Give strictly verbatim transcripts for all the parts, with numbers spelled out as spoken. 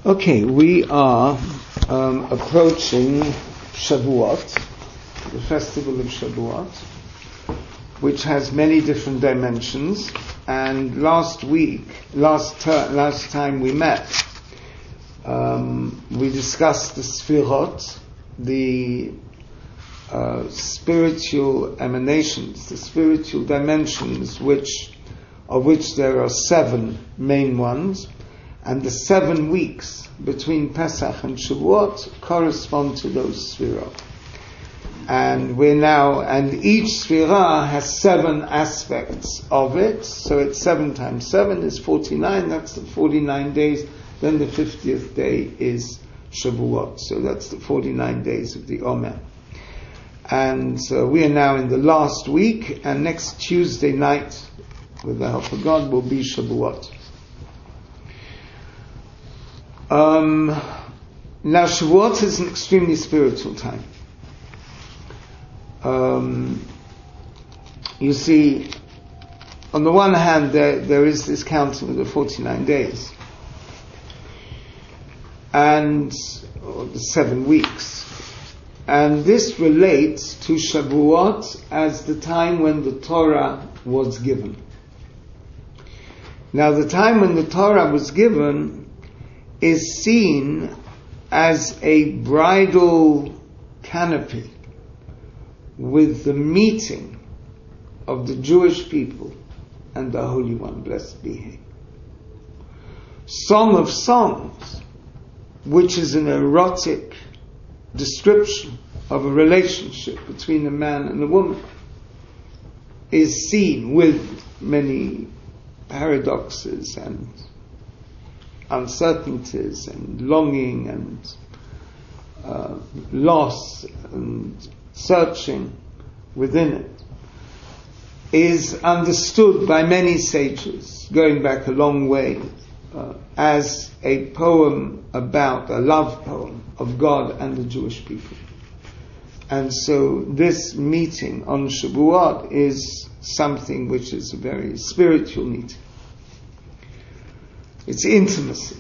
Okay, we are um, approaching Shavuot, the festival of Shavuot, which has many different dimensions. And last week, last ter- last time we met, um, we discussed the Sfirot, the uh, spiritual emanations, the spiritual dimensions, which of which there are seven main ones. And the seven weeks between Pesach and Shavuot correspond to those Sfirot. And we're now, and each Sfirah has seven aspects of it. So it's seven times seven is forty-nine. That's the forty-nine days. Then the fiftieth day is Shavuot. So that's the forty-nine days of the Omer. And uh, we are now in the last week. And next Tuesday night, with the help of God, will be Shavuot. Um, now Shavuot is an extremely spiritual time. Um, you see, on the one hand, there, there is this counting of the forty-nine days and or the seven weeks, and this relates to Shavuot as the time when the Torah was given. Now, the time when the Torah was given is seen as a bridal canopy with the meeting of the Jewish people and the Holy One, blessed be He. Song of Songs, which is an erotic description of a relationship between a man and a woman, is seen with many paradoxes and uncertainties and longing and uh, loss and searching within it, is understood by many sages, going back a long way, uh, as a poem about, a love poem of God and the Jewish people. And so this meeting on Shavuot is something which is a very spiritual meeting. It's intimacy.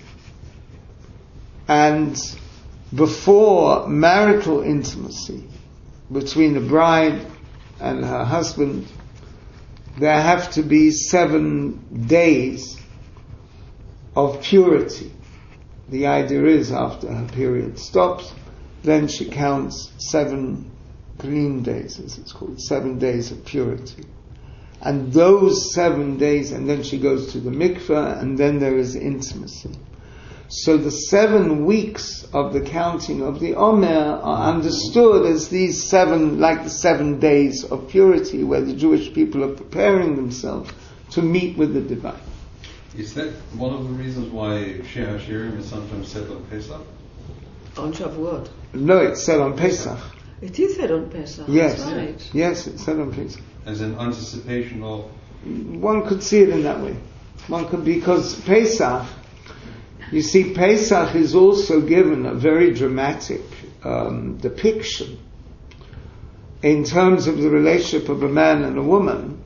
And before marital intimacy between the bride and her husband, there have to be seven days of purity. The idea is after her period stops, then she counts seven clean days, as it's called, seven days of purity. And those seven days, and then she goes to the mikveh, and then there is intimacy. So the seven weeks of the counting of the Omer are understood as these seven, like the seven days of purity, where the Jewish people are preparing themselves to meet with the divine. Is that one of the reasons why Shir HaShirim is sometimes said on Pesach? On Shavuot? No, it's said on Pesach. It is said on Pesach. Yes, that's right. Yes, it's said on Pesach. As an anticipation of... One could see it in that way. One could, because Pesach, you see, Pesach is also given a very dramatic um, depiction in terms of the relationship of a man and a woman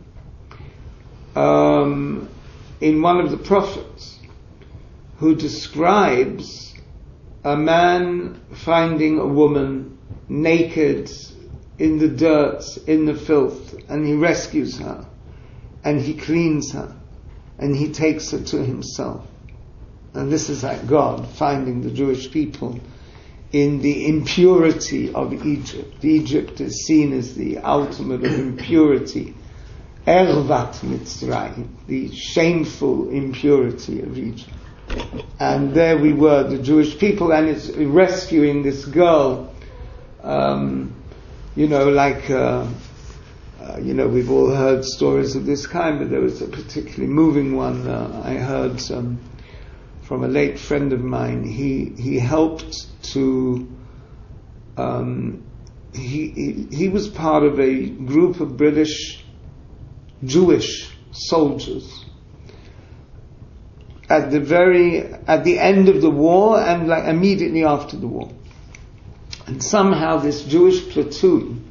um, in one of the prophets, who describes a man finding a woman naked in the dirt, in the filth, and he rescues her, and he cleans her, and he takes her to himself. And this is like God finding the Jewish people in the impurity of Egypt. Egypt is seen as the ultimate of impurity, Ervat Mitzrayim, the shameful impurity of Egypt. And there we were, the Jewish people, and it's rescuing this girl. Um, you know, like, uh, uh, you know, we've all heard stories of this kind, but there was a particularly moving one uh, I heard um, from a late friend of mine. He he helped to, um, he, he he was part of a group of British Jewish soldiers at the very, at the end of the war and like immediately after the war. And somehow this Jewish platoon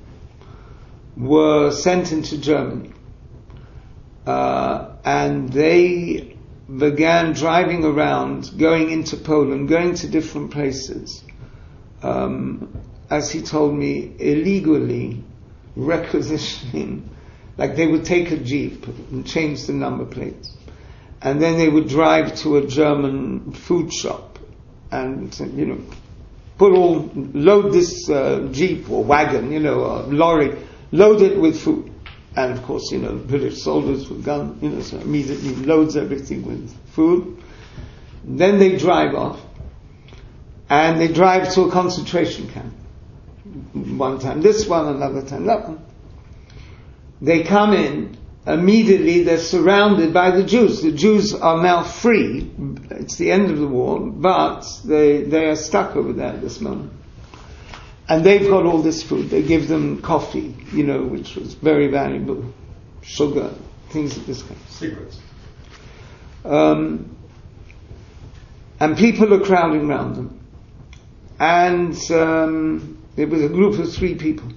were sent into Germany. Uh, and they began driving around, going into Poland, going to different places, um, as he told me, illegally requisitioning, like they would take a jeep and change the number plates, and then they would drive to a German food shop and, you know, put all, load this uh, jeep or wagon, you know, or lorry, load it with food. And of course, you know, British soldiers with guns, you know, so immediately loads everything with food. Then they drive off, and they drive to a concentration camp. One time this one, another time that one. They come in, immediately they're surrounded by the Jews. The Jews are now free. It's the end of the war, but they, they are stuck over there at this moment. And they've got all this food. They give them coffee, you know, which was very valuable, sugar, things of this kind. Cigarettes. Um, and people are crowding around them. And um, it was a group of three people.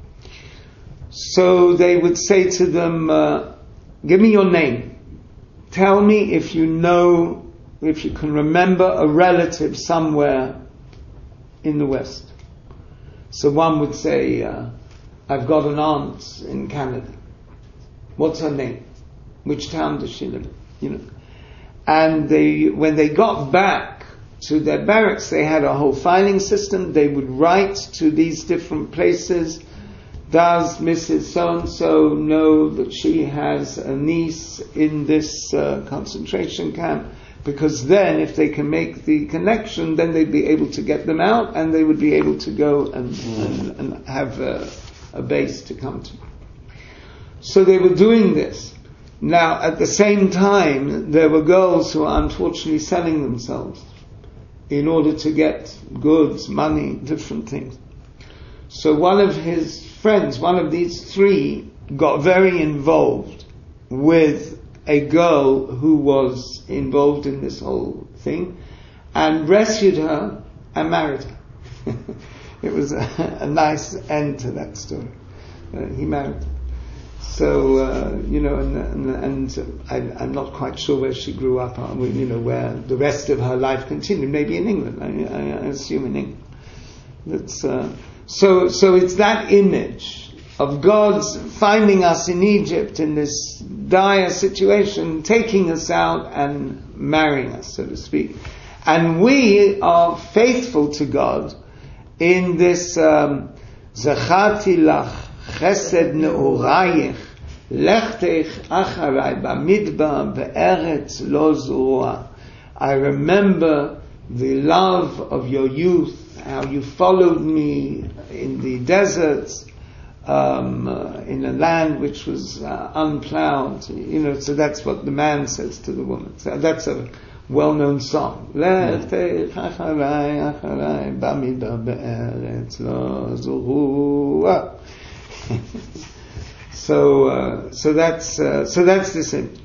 So they would say to them, uh, give me your name. Tell me if you know, if you can remember a relative somewhere in the West. So one would say, uh, I've got an aunt in Canada. What's her name? Which town does she live in? You know. And they, when they got back to their barracks, they had a whole filing system. They would write to these different places. Does Missus So-and-so know that she has a niece in this uh, concentration camp? Because then, if they can make the connection, then they'd be able to get them out, and they would be able to go and, and, and have a, a base to come to. So they were doing this. Now, at the same time, there were girls who were unfortunately selling themselves in order to get goods, money, different things. So one of his friends, one of these three, got very involved with a girl who was involved in this whole thing, and rescued her and married her. It was a, a nice end to that story. Uh, he married her. So, uh, you know, and, and, and I, I'm not quite sure where she grew up, or, you know, where the rest of her life continued. Maybe in England, I, I assume in England. That's, uh, so, so it's that image of God's finding us in Egypt in this dire situation, taking us out and marrying us, so to speak. And we are faithful to God in this Zacharti lach chesed ne'orayich lechtech acharai bamidbar be'eretz lo zurua. I remember the love of your youth, how you followed me in the deserts, Um, uh, in a land which was uh, unplowed, you know, so that's what the man says to the woman. So that's a well-known song. So, uh, so that's uh, so that's this image.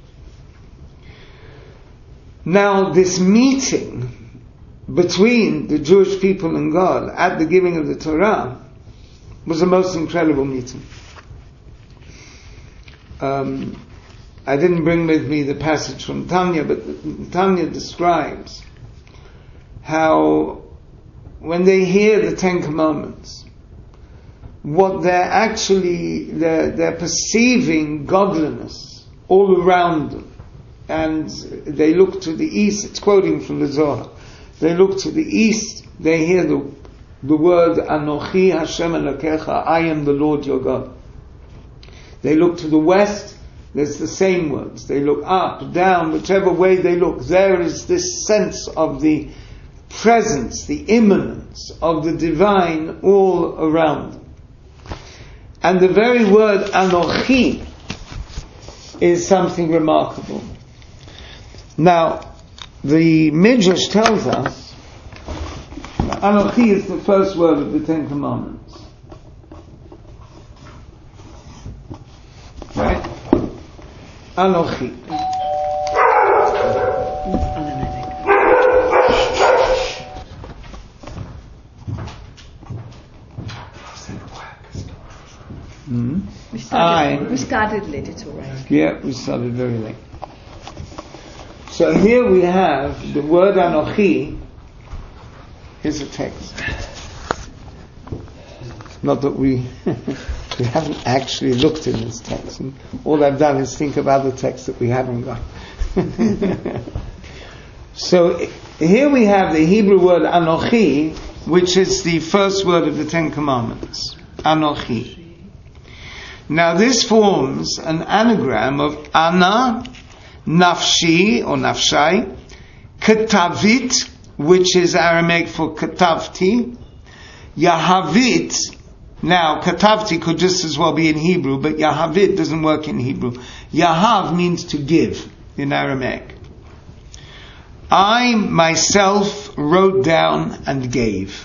Now, this meeting between the Jewish people and God at the giving of the Torah was the most incredible meeting. Um, I didn't bring with me the passage from Tanya, but Tanya describes how when they hear the Ten Commandments, what they're actually, they're, they're perceiving godliness all around them. And they look to the east, it's quoting from the Zohar, they look to the east, they hear the The word Anochi Hashem Elokecha, I am the Lord your God. They look to the west, there's the same words. They look up, down, whichever way they look, there is this sense of the presence, the immanence of the divine all around them. And the very word Anochi is something remarkable. Now, the Midrash tells us Anochi is the first word of the Ten Commandments. Right? Anochi. Mm-hmm. We started, I, we started late, it's alright. Yeah, we started very late. So here we have the word Anochi. Here's a text. Not that we we haven't actually looked in this text, and all I've done is think of other texts that we haven't got. So here we have the Hebrew word Anochi, which is the first word of the Ten Commandments. Anochi. Now this forms an anagram of Ana, Nafshi or Nafshai, Ketavit, which is Aramaic for Ketavti, Yahavit. Now Ketavti could just as well be in Hebrew, but Yahavit doesn't work in Hebrew. Yahav means to give in Aramaic. I myself wrote down and gave.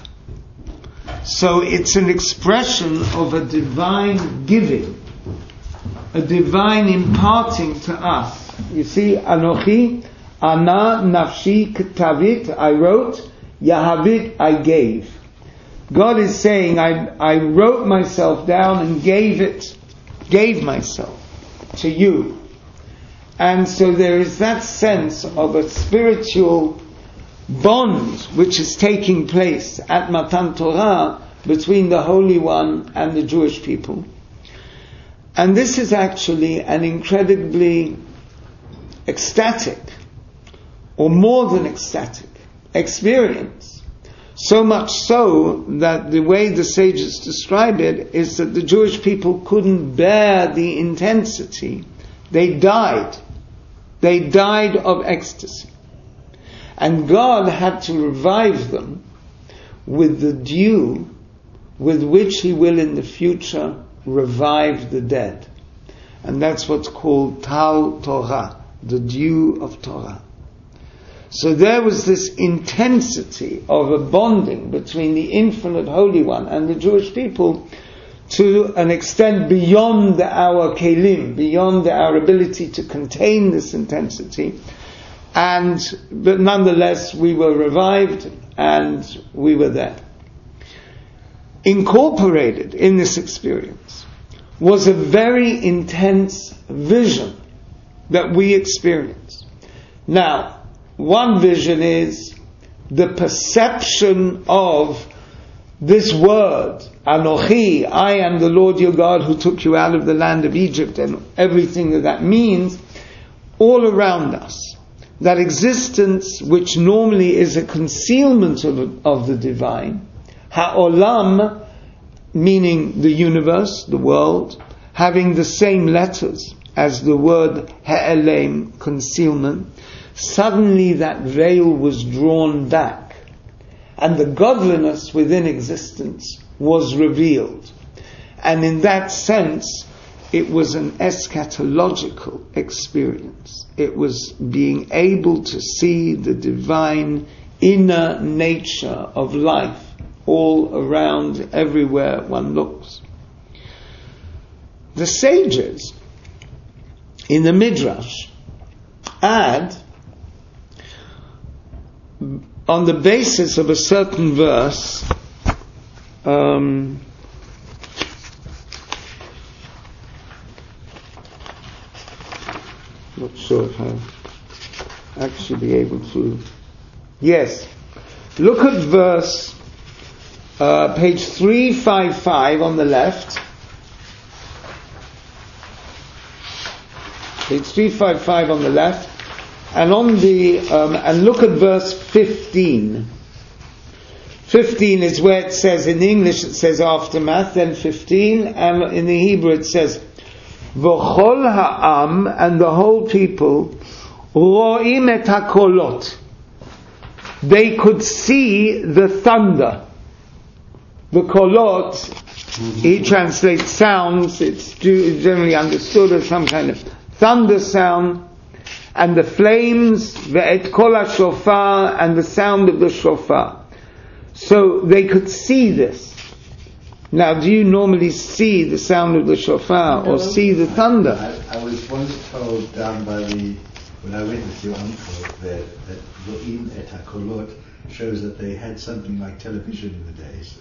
So it's an expression of a divine giving, a divine imparting to us. You see, Anochi, Ana, Nafshi, Ketavit, I wrote, Yahavit, I gave. God is saying, I, I wrote myself down and gave it, gave myself to you. And so there is that sense of a spiritual bond which is taking place at Matan Torah between the Holy One and the Jewish people. And this is actually an incredibly ecstatic, or more than ecstatic, experience. So much so that the way the sages describe it is that the Jewish people couldn't bear the intensity. They died. They died of ecstasy. And God had to revive them with the dew with which He will in the future revive the dead. And that's what's called Tal Torah, the dew of Torah. So there was this intensity of a bonding between the infinite Holy One and the Jewish people to an extent beyond our kelim, beyond our ability to contain this intensity. And, but nonetheless, we were revived and we were there. Incorporated in this experience was a very intense vision that we experienced. Now, one vision is the perception of this word, Anochi, I am the Lord your God who took you out of the land of Egypt, and everything that that means, all around us. That existence which normally is a concealment of, of the divine, Ha'olam, meaning the universe, the world, having the same letters as the word Ha'elem, concealment, suddenly that veil was drawn back. And the godliness within existence was revealed. And in that sense, it was an eschatological experience. It was being able to see the divine inner nature of life all around, everywhere one looks. The sages in the Midrash add, on the basis of a certain verse, um, not sure if I'll actually be able to. Yes, look at verse, uh, page three fifty-five on the left. Page three fifty-five on the left. And on the um, and look at verse fifteen. Fifteen is where it says, in English it says aftermath, then fifteen, and in the Hebrew it says V'chol ha'am, and the whole people, ro'im et hakolot. They could see the thunder. The kolot, he translates sounds. It's generally understood as some kind of thunder sound. And the flames, ve'et kol hashofar, and the sound of the shofar. So they could see this. Now, do you normally see the sound of the shofar or see the thunder? I, I was once told down by the, when I went with your uncle, that that Ro'im et HaKolot shows that they had something like television in the days.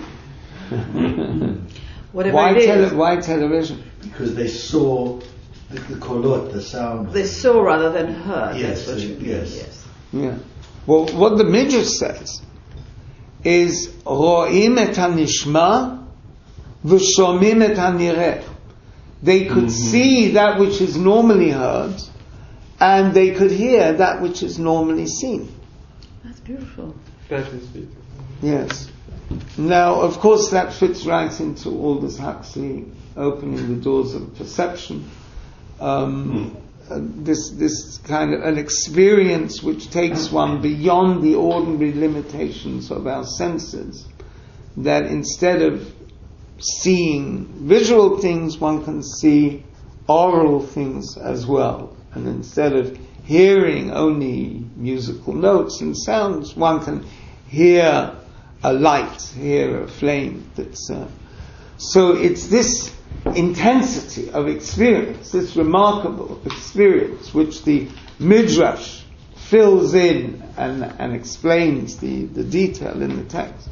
Whatever why, it is. tele- why television? Because they saw The, the kolot, the sound. They saw rather than heard. Yes, That's what you mean. yes. Yes. Yeah. Well, what the Midrash says is ro'im et hanishma v'shomim et hanireh. They could mm-hmm. see that which is normally heard, and they could hear that which is normally seen. That's beautiful. That is beautiful. Yes. Now, of course, that fits right into Aldous Huxley opening the doors of perception. Um, mm. uh, this this kind of an experience which takes one beyond the ordinary limitations of our senses, that instead of seeing visual things, one can see oral things as well. And instead of hearing only musical notes and sounds, one can hear a light, hear a flame. That's uh, so it's this intensity of experience, this remarkable experience, which the Midrash fills in and, and explains the, the detail in the text.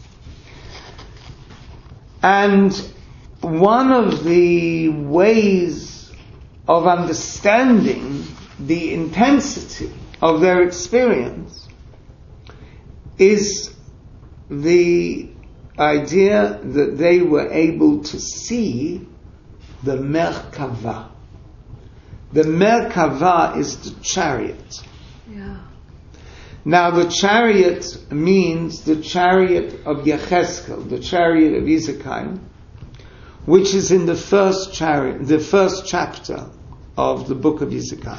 And one of the ways of understanding the intensity of their experience is the idea that they were able to see the Merkava. The Merkava is the chariot. Yeah. Now the chariot means the chariot of Yecheskel, the chariot of Ezekiel, which is in the first chariot, the first chapter of the book of Ezekiel.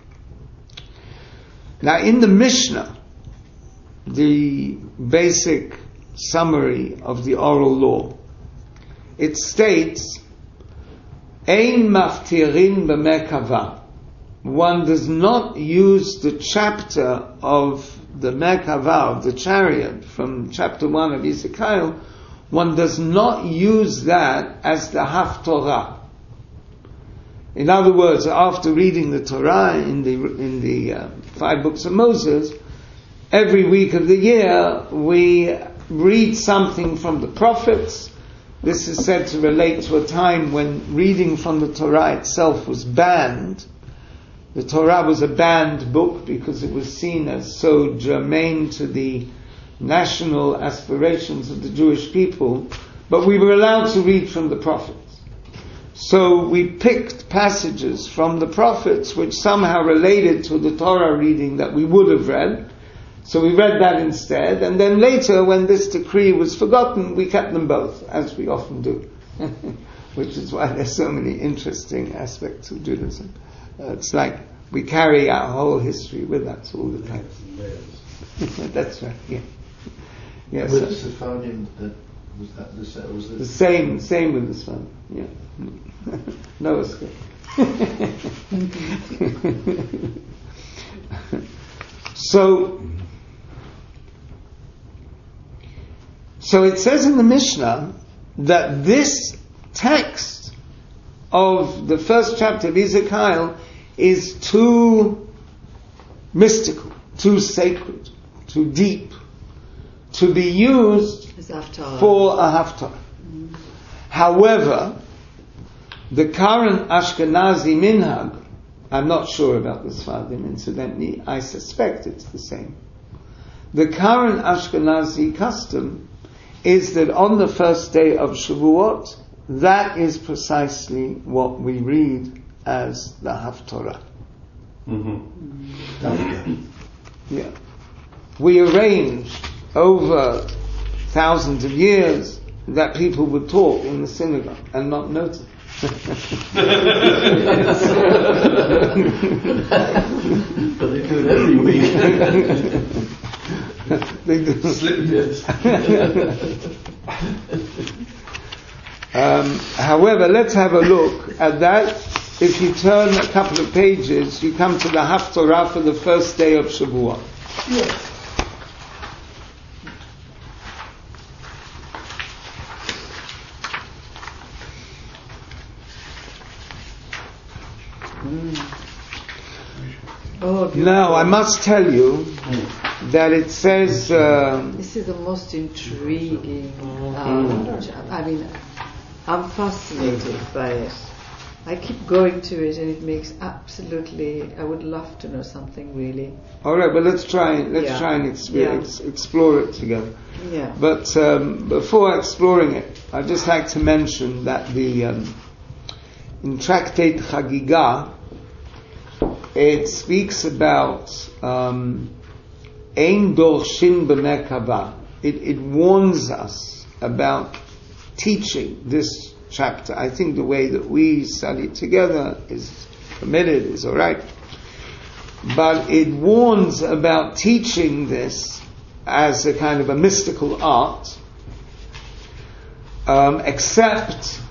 Now in the Mishnah, the basic summary of the oral law, it states, Ein maftirin b'merkava. One does not use the chapter of the Merkava, of the chariot, from chapter one of Ezekiel, one does not use that as the Haftorah. In other words, after reading the Torah in the in the uh, five books of Moses, every week of the year we read something from the prophets. This is said to relate to a time when reading from the Torah itself was banned. The Torah was a banned book because it was seen as so germane to the national aspirations of the Jewish people, but we were allowed to read from the prophets. So we picked passages from the prophets which somehow related to the Torah reading that we would have read. So we read that instead, and then later, when this decree was forgotten, we kept them both, as we often do. Which is why there's so many interesting aspects of Judaism. Uh, it's like we carry our whole history with us all the time. That's right, yeah. Yes. With the Sephardim, that was that the, was the, the same, same with the Sephardim, yeah. No escape. So, so it says in the Mishnah that this text of the first chapter of Ezekiel is too mystical, too sacred, too deep to be used for a haftarah. Mm. However, the current Ashkenazi minhag, I'm not sure about the Sfardim, incidentally, I suspect it's the same. The current Ashkenazi custom is that on the first day of Shavuot, that is precisely what we read as the Haftorah. Mm-hmm. Yeah. We arranged over thousands of years that people would talk in the synagogue and not notice. But they do it every week. They do. Yes. um, however, let's have a look at that. If you turn a couple of pages, you come to the Haftorah for the first day of Shavuot. Yes. Oh, now, I must tell you that it says... Uh, this is the most intriguing... Um, I mean, I'm fascinated by it. I keep going to it, and it makes absolutely. I would love to know something really. All right, but let's try. Let's Yeah. try and ex- Yeah. ex- explore it together. Yeah. But um, before exploring it, I'd just like to mention that the um, in Tractate Chagiga, it speaks about um, Ein Dorshin B'Merkava. It it warns us about teaching this chapter. I think the way that we study together is permitted, is all right. But it warns about teaching this as a kind of a mystical art, um, except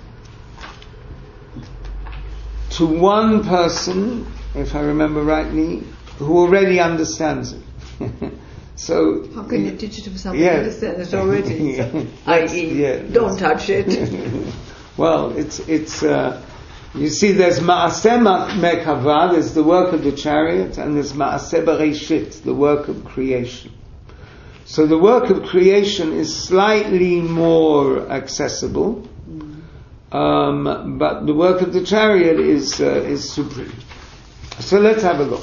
to one person, if I remember rightly, who already understands it. So How can you teach it to someone yeah. who understands it already? Yeah. that is, Yeah. don't touch it. Well, it's it's. Uh, you see, there's Maaseh Merkava, there's the work of the chariot, and there's Maaseh Bereshit, the work of creation. So the work of creation is slightly more accessible, um, but the work of the chariot is uh, is supreme. So let's have a look.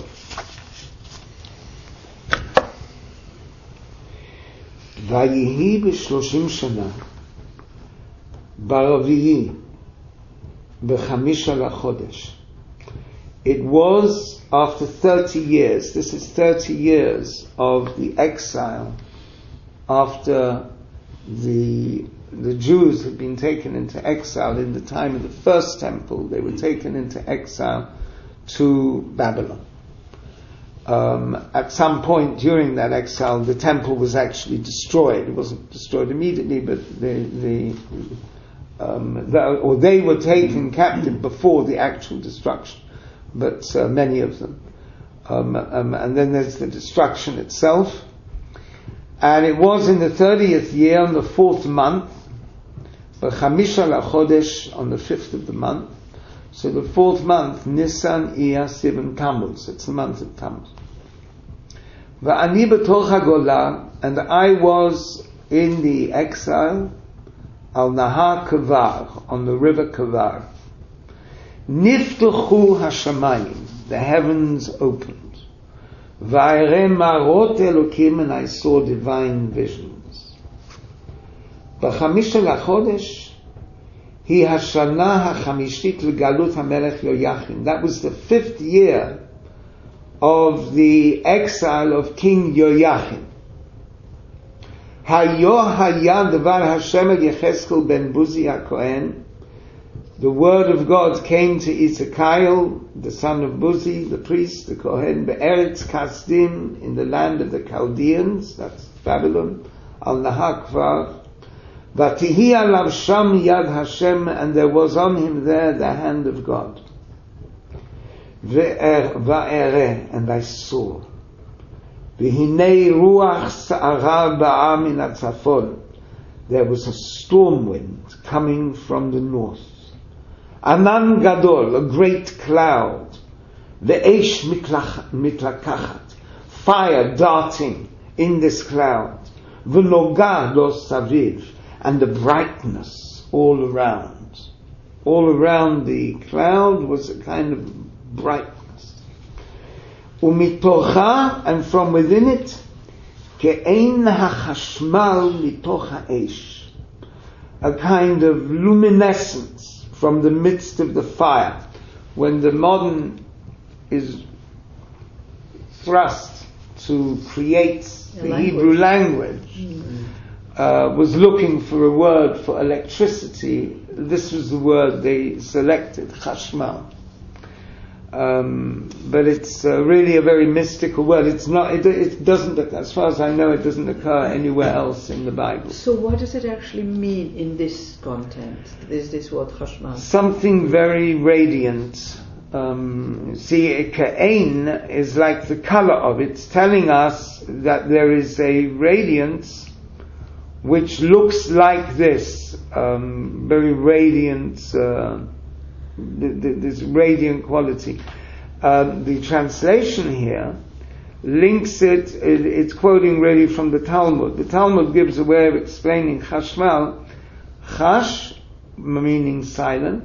ויהי בשלושים שנה ברביעי בחמישה לחודש. It was after thirty years, this is thirty years of the exile, after the the Jews had been taken into exile in the time of the first temple. They were taken into exile to Babylon. Um, at some point during that exile, the temple was actually destroyed. It wasn't destroyed immediately, but the, the, um, the or they were taken captive before the actual destruction. But uh, many of them, um, um, and then there's the destruction itself. And it was in the thirtieth year, on the fourth month, b'chamisha lachodesh, on the fifth of the month. So the fourth month, Nisan, Iyar, Sivan, Tammuz. It's the month of Tammuz. Va'ani b'tor hagolah, and I was in the exile, al Nahar Kavar, on the river Kavar. Niftuchu hashamayim, the heavens opened. Va'ere marot Elokim, and I saw divine visions. B'chamisha lachodesh, Hi Hashana HaChamishit L'Galut HaMelech Yoyachim. That was the fifth year of the exile of King Yoyachim. Hayo Haya Devar Hashem El Yecheskel Ben Buzi HaKohen. The word of God came to Ezekiel, the son of Buzi, the priest, the Kohen, Be'eretz Kasdim, in the land of the Chaldeans, that's Babylon, Al Nahar Kvar. Vatihi alav sham yad Hashem, and there was on him there the hand of God. Va'ere, and I saw. V'hinei ruach sa'ara ba'a min hatzafon. There was a storm wind coming from the north. Anan gadol, a great cloud. Ve'esh mitlakachat, fire darting in this cloud. V'noga lo saviv, and the brightness all around. All around the cloud was a kind of brightness. Umitocha, and from within it, ke'ein hachashmal mitoch ha'esh, a kind of luminescence from the midst of the fire. When the modern is thrust to create the, the language. Hebrew language, mm-hmm. Uh, was looking for a word for electricity, this was the word they selected, chashmal. Um, but it's uh, really a very mystical word. It's not. It, it doesn't. As far as I know, it doesn't occur anywhere else in the Bible. So, what does it actually mean in this content? Is this word chashmal? Something very radiant. Um, see, ka'ain is like the color of it. It's telling us that there is a radiance which looks like this, um, very radiant, uh, th- th- this radiant quality. Um, the translation here links it, it, it's quoting really from the Talmud. The Talmud gives a way of explaining chashmal. Chash, meaning silent,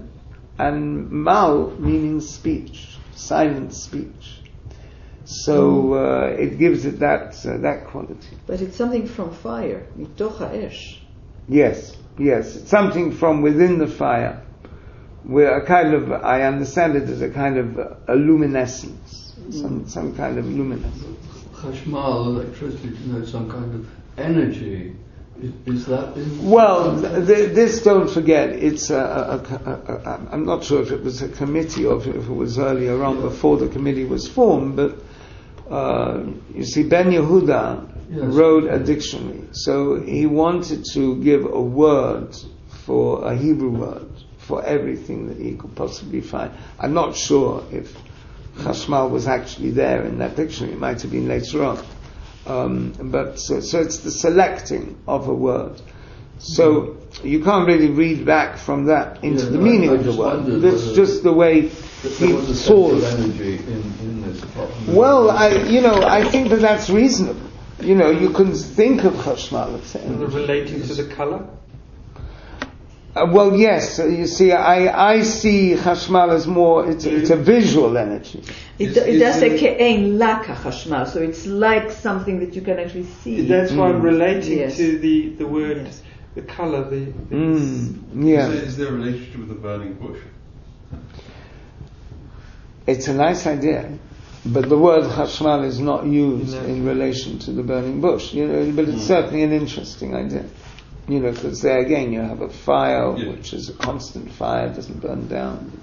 and mal meaning speech, silent speech. So uh, it gives it that uh, that quality. But it's something from fire, mitoch ha'esh. Yes, yes, it's something from within the fire. Where a kind of, I understand it as a kind of a luminescence, some some kind of luminescence. Chashmal, electricity, you know, some kind of energy. Is, is that? In Well, th- this, don't forget, it's a, a, a, a, a, I'm not sure if it was a committee or if it was earlier on, before the committee was formed, but uh, you see, Ben Yehuda Yes. wrote a dictionary, so he wanted to give a word for a Hebrew word for everything that he could possibly find. I'm not sure if Chashmal was actually there in that dictionary. It might have been later on. Um, but so, so it's the selecting of a word. So you can't really read back from that into Yeah, the no, meaning I of the just word. wondered That's whether just the way that he there was a saw sense it. of energy in, in this. apart from the- Well, I, you know, I think that that's reasonable. You know, you can think of Chashmal as energy. Relating to the color? Uh, well, yes. Uh, you see, I, I see Chashmal as more. It's, it's a visual energy. It, Is- it is does say it- ke'ein laka chashmal, so it's like something that you can actually see. That's why I'm relating Yes. to the, the word, Yes. the color, the, the Mm, Is, yeah, there, is there a relationship with the burning bush? it's a nice idea, but the word Chashmal is not used No. in relation to the burning bush. You know, but it's Mm. certainly an interesting idea. You know, because there again you have a fire Yeah. which is a constant fire, doesn't burn down.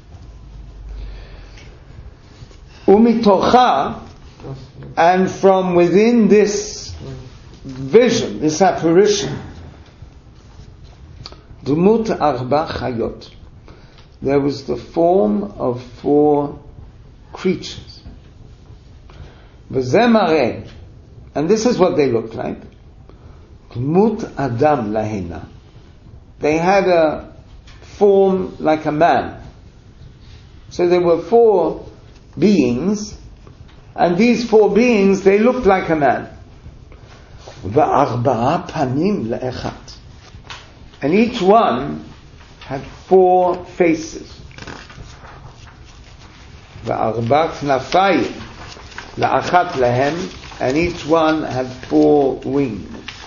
Umitocha, and from within this vision, this apparition, Dumut Arba Chayot, there was the form of four creatures. V'zeh mareh, and this is what they looked like. Dumut Adam lahena. They had a form like a man. So there were four beings, and these four beings, they looked like a man. V'arba'a panim le'echat. And each one had four faces. V'arba knafayim le'achat lehem, and each one had four wings.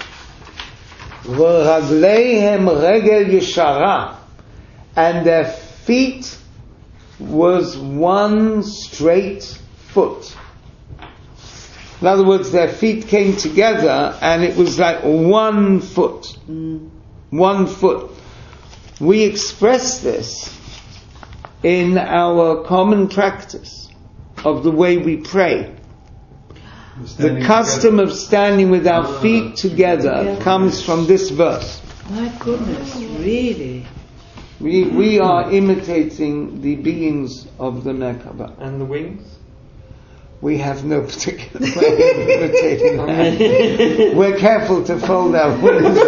V'ragleihem regel yeshara, and their feet was one straight foot. In other words, their feet came together and it was like one foot. Mm. One foot. We express this in our common practice of the way we pray. The Standing custom together. of standing with our Ah, feet together together. comes from this verse. My goodness, really? We we are imitating the beings of the Merkaba. and the wings. We have no particular way of imitating that. We're careful to fold our wings.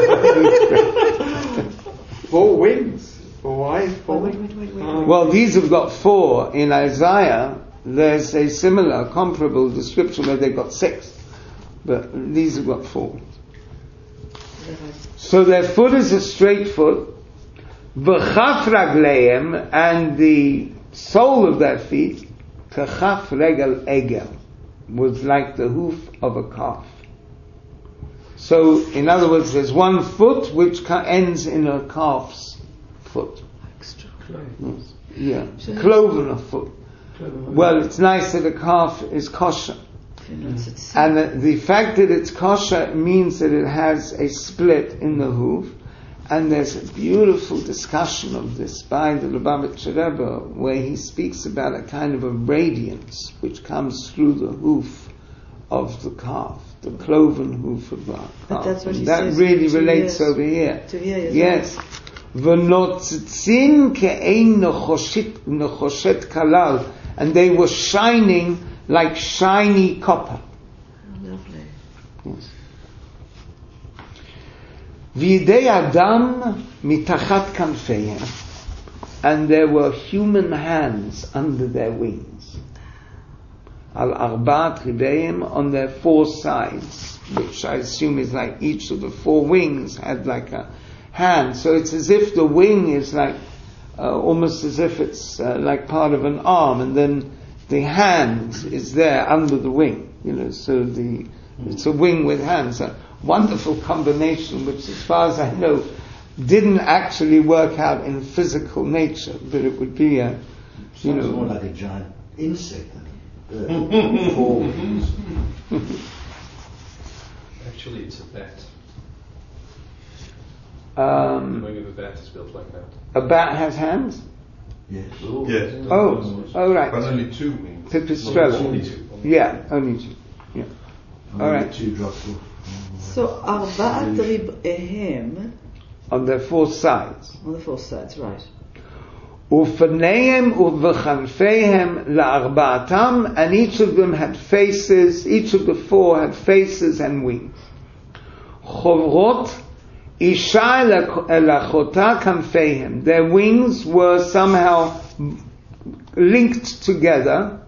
Four wings. Four eyes, four Wait, wings. wait, wait, wait, Oh. wait. Well, these have got four. In Isaiah, there's a similar, comparable description where they've got six. But these have got four. So their foot is a straight foot. V'chaf ragleim, and the sole of their feet, kachaf regel egel, was like the hoof of a calf. So, in other words, there's one foot which ca- ends in a calf's foot. Extra. Yes. Yeah, cloven a foot. Well, it's nice that a calf is kosher. If you're not such- And the, the fact that it's kosher means that it has a split in the hoof. And there's a beautiful discussion of this by the Lubavitcher Rebbe, where he speaks about a kind of a radiance which comes through the hoof of the calf, the cloven hoof of the calf. But that's what he that says really to relates here. over here. To here, yes. Yes. V'notzitzim ke'ein nechoshet nechoshet kalal, and they were shining like shiny copper. Oh, lovely. Yes. V'yidei adam mitachat kanfeihem, and there were human hands under their wings. Al arbaat ribeim, on their four sides, which I assume is like each of the four wings had like a hand. So it's as if the wing is like uh, almost as if it's uh, like part of an arm, and then the hand is there under the wing, you know, so the it's a wing with hands. A wonderful combination, which as far as I know, didn't actually work out in physical nature, but it would be a, you Sounds know... more like a giant insect than uh, four wings. Actually, it's a bat. Um, The wing of a bat is built like that. a bat has hands? Yes. Yes. Oh, oh right. But only two wings. Pipistrella. Only two. Yeah, only two. Yeah. Only All right. two drops off. So ארבעת רבעיהם On their four sides. on the four sides, right? ופניהם ובכנפיהם לארבעתם, and each of them had faces, each of the four had faces and wings. חוברות אישה אל אחותה כנפיהם. Their wings were somehow linked together.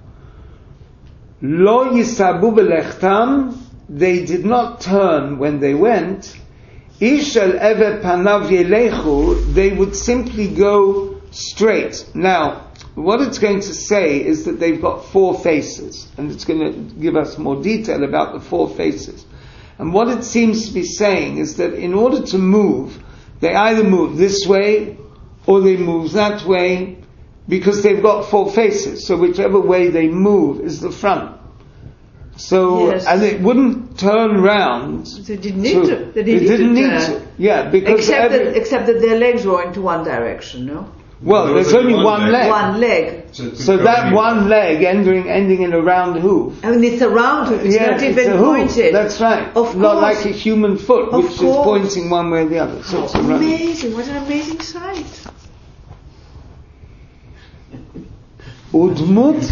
לא יסבו בלכתם, they did not turn when they went. איש אל עבר פניו ילכו, they would simply go straight. Now, what it's going to say is that they've got four faces, and it's going to give us more detail about the four faces. And what it seems to be saying is that in order to move, they either move this way or they move that way, because they've got four faces. So whichever way they move is the front. So, Yes. and it wouldn't turn round. They didn't need to. They They didn't didn't need need to to. turn. Yeah, because Except every, that, except that their legs were into one direction, no? well, There was there's only only one, one leg. leg. One leg. So, it could So go that anywhere. one leg ending ending in a round hoof. I mean, it's a round hoof. It's Yeah, not it's even a hoof. pointed. That's right. Of Not course. like a human foot, Of which is course. pointing one way or the other. So it's a round. Amazing! What an amazing sight. Udmut,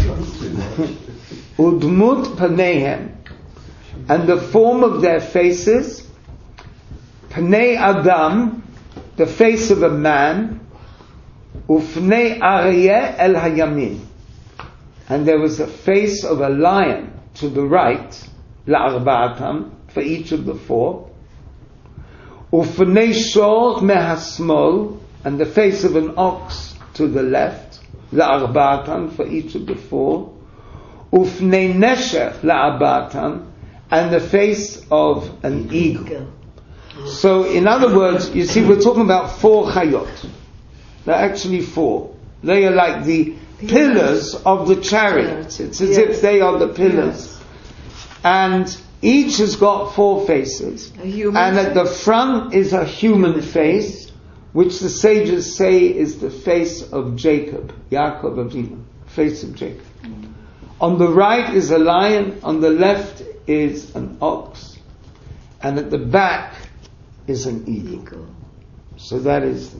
udmut panehem, and the form of their faces, panei adam, the face of a man, ufnei aryeh el hayamin, and there was a face of a lion to the right, la'arba'atam, for each of the four, ufnei shor mehasmol, and the face of an ox to the left, la'arba'atam, for each of the four, ufnei nesher la'arba'atam, and the face of an eagle. So, in other words, you see, we're talking about four chayot. They're actually four. They are like the pillars of the chariot. It's as Yes. if they are the pillars. And each has got four faces. A human And at the front is a human face, which the sages say is the face of Jacob, Yaakov Avinu, face of Jacob. On the right is a lion, on the left is an ox, and at the back is an eagle. Eagle. So that is.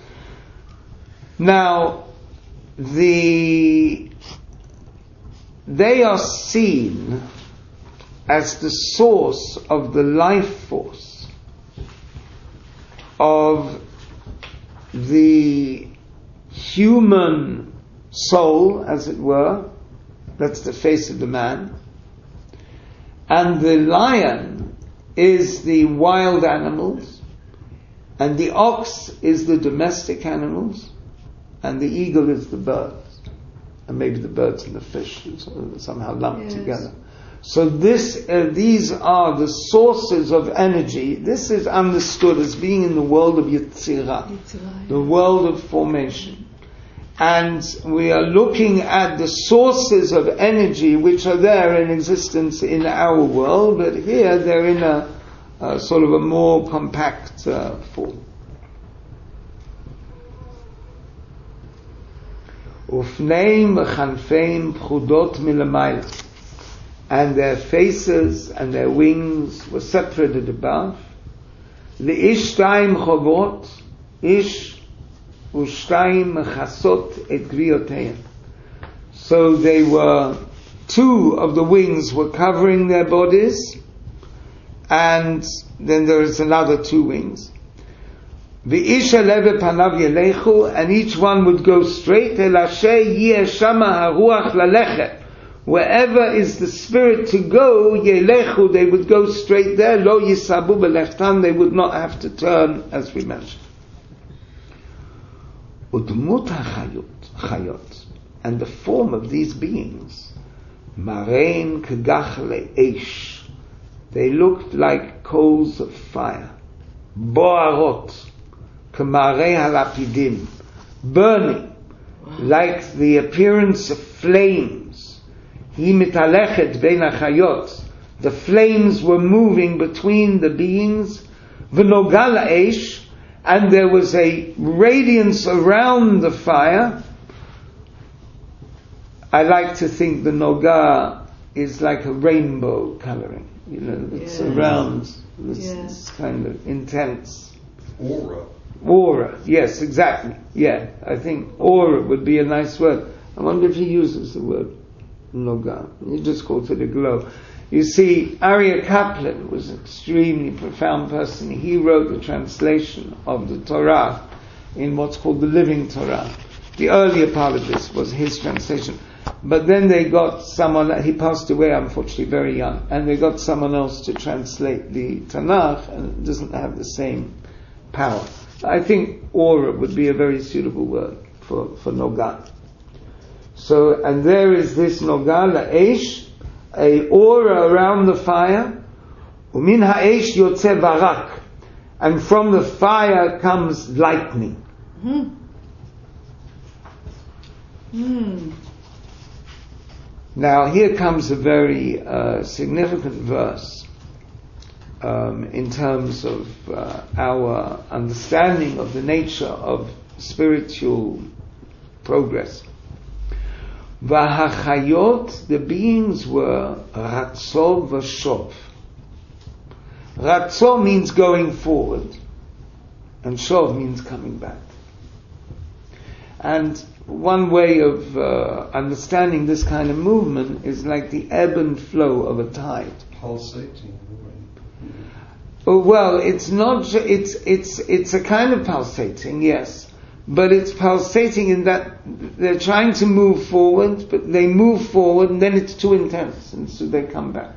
Now, the they are seen as the source of the life force of the human soul, as it were. That's the face of the man. And the lion is the wild animals, and the ox is the domestic animals, and the eagle is the birds, and maybe the birds and the fish somehow lumped Yes. together. So this, uh, these are the sources of energy. This is understood as being in the world of Yetzirah, Yetzirah, the world of formation. And we are looking at the sources of energy which are there in existence in our world, but here they're in a, a sort of a more compact uh, form. Ufneim v'chanfeim pchudot milamayla, and their faces and their wings were separated above. Leish shtayim chovot, ish Ushtayim mechasot et grioteim. So they were, two of the wings were covering their bodies, and then there is another two wings. V'ish aleve panav yelechu, and each one would go straight. El asher yeh shama haruach lalechet. Wherever is the spirit to go, yelechu, they would go straight there. Lo yisabu belechtam, they would not have to turn, as we mentioned. Udmut hachayot, chayot, and the form of these beings, marein kegachle eish, they looked like coals of fire, boarot, kemarei halapidim, burning, like the appearance of flames. Hi mitalechet bein hachayot, the flames were moving between the beings, v'nogal eish, and there was a radiance around the fire. I like to think the noga is like a rainbow coloring. You know, it's Yeah. around this, Yeah. this kind of intense Aura. aura. Yes, exactly. Yeah, I think aura would be a nice word. I wonder if he uses the word noga. He just calls it a glow. You see, Aryeh Kaplan was an extremely profound person. He wrote the translation of the Torah in what's called the Living Torah. The earlier part of this was his translation. But then they got someone, he passed away unfortunately very young, and they got someone else to translate the Tanakh, and it doesn't have the same power. I think aura would be a very suitable word for, for Noga. So, and there is this Noga, La'esh, a aura around the fire, umin ha'esh yotze barak, and from the fire comes lightning. Hmm. Hmm. Now here comes a very uh, significant verse um, in terms of uh, our understanding of the nature of spiritual progress. V'hachayot, the beings were Ratzo v'Shov. Ratzo means going forward, and Shov means coming back. And one way of uh, understanding this kind of movement is like the ebb and flow of a tide. Pulsating. Oh, well, it's not. Ju- it's it's it's a kind of pulsating, yes, but it's pulsating in that they're trying to move forward, but they move forward and then it's too intense, and so they come back.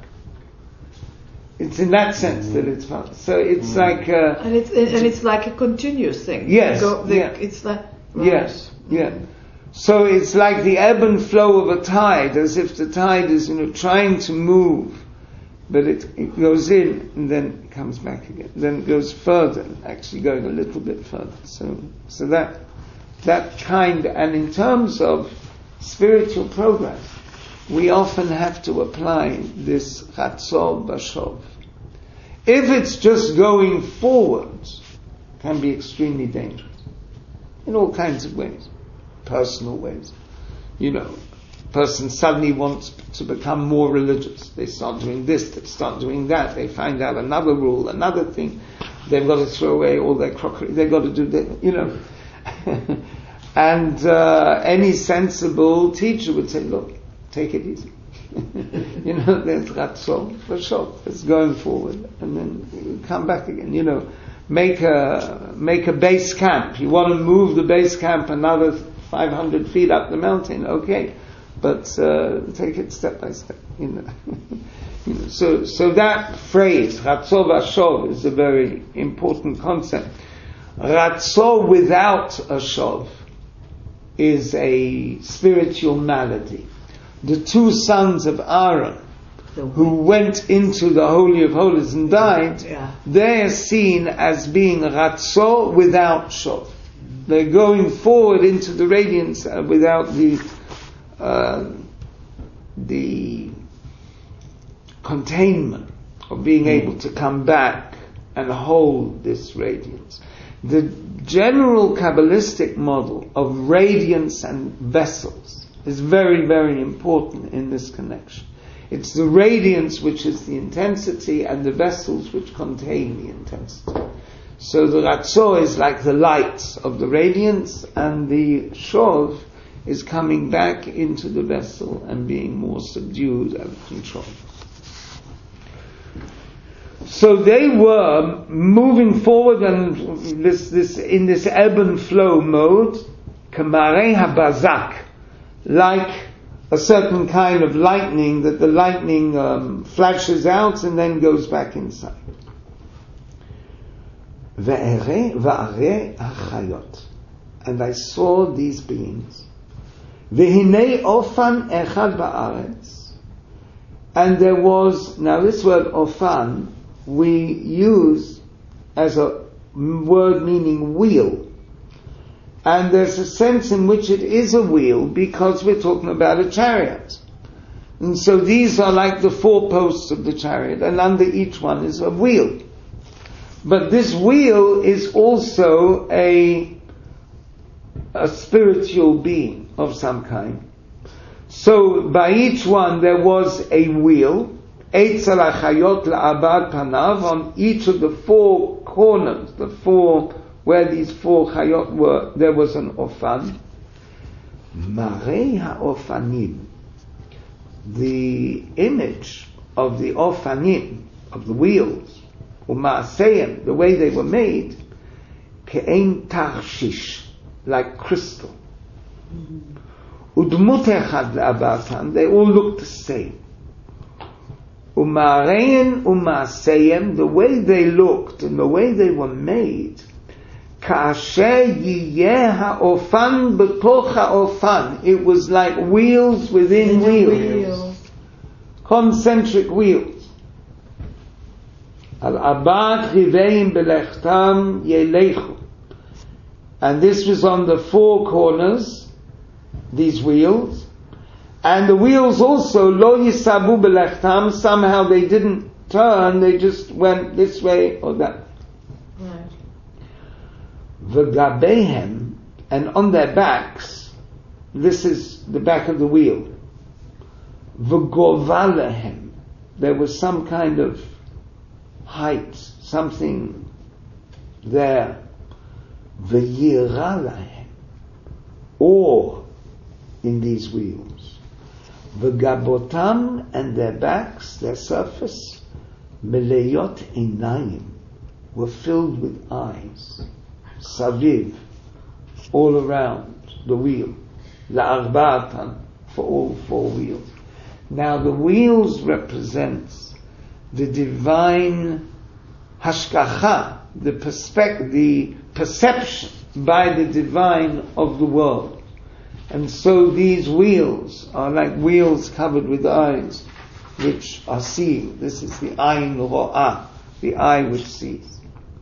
It's in that sense that it's pul- so. It's like uh, And it's and it's like a continuous thing. Yes, Go, the, yeah. It's like right. yes, yeah. So it's like the ebb and flow of a tide, as if the tide is, you know, trying to move, but it, it goes in and then it comes back again. Then it goes further, actually going a little bit further. So, so that that kind, and in terms of spiritual progress, we often have to apply this Chatzor Bashov. If it's just going forward, it can be extremely dangerous in all kinds of ways. Personal ways. You know, a person suddenly wants to become more religious. They start doing this, they start doing that, they find out another rule, another thing. They've got to throw away all their crockery, they've got to do that, you know. And uh, any sensible teacher would say, look, take it easy. You know, there's Ratzon, for sure. It's going forward, and then you come back again, you know. Make a, make a base camp. You want to move the base camp another five hundred feet up the mountain, okay, but uh, take it step by step. You know, you know so so that phrase Ratzo v'Ashov is a very important concept. Ratzo without a shov is a spiritual malady. The two sons of Aaron, who went into the Holy of Holies and died, Yeah. they are seen as being Ratzo without shov. They're going forward into the radiance uh, without the uh, the containment of being able to come back and hold this radiance. The general Kabbalistic model of radiance and vessels is very, very important in this connection. It's the radiance which is the intensity and the vessels which contain the intensity. So the Ratzo is like the light of the radiance, and the Shov is coming back into the vessel and being more subdued and controlled. So they were moving forward and this, this, in this ebb and flow mode, Kamarei habazak, like a certain kind of lightning, that the lightning um, flashes out and then goes back inside. Ve'ere va'are hachayot, and I saw these beings. V'hinei ofan echad ba'aretz. And there was, now this word ofan, we use as a word meaning wheel. And there's a sense in which it is a wheel because we're talking about a chariot. And so these are like the four posts of the chariot, and under each one is a wheel. But this wheel is also a a spiritual being of some kind. So by each one there was a wheel, Eitzel HaChayot La'abad Panav, on each of the four corners, the four, where these four Chayot were, there was an Ofan. Marei HaOfanim, the image of the Ofanim, of the wheels, U'ma'aseyem, the way they were made, Ke'ein Tarshish, like crystal. Udmut echad le'abatan, they all looked the same. Umarein umaseyem, the way they looked and the way they were made, ka'asher yiyeh ha'ofan b'toch ha'ofan, it was like wheels within wheels. wheels, concentric wheels. Al abad chiveim belechtam yelechu. And this was on the four corners, these wheels. And the wheels also, lo yisabu belechtam, somehow they didn't turn, they just went this way or that. Right. V'gabehem, and on their backs, this is the back of the wheel. V'govalehem, there was some kind of height, something there. V'yira lahem, awe in these wheels. V'gabotam, and their backs, their surface, meleyot einayim, were filled with eyes. Saviv, all around the wheel. La'arba'atan, for all four wheels. Now the wheels represents the divine hashkacha, the perspective, the perception by the divine of the world. And so these wheels are like wheels covered with eyes, which are seeing. This is the ayin ro'ah, the eye which sees.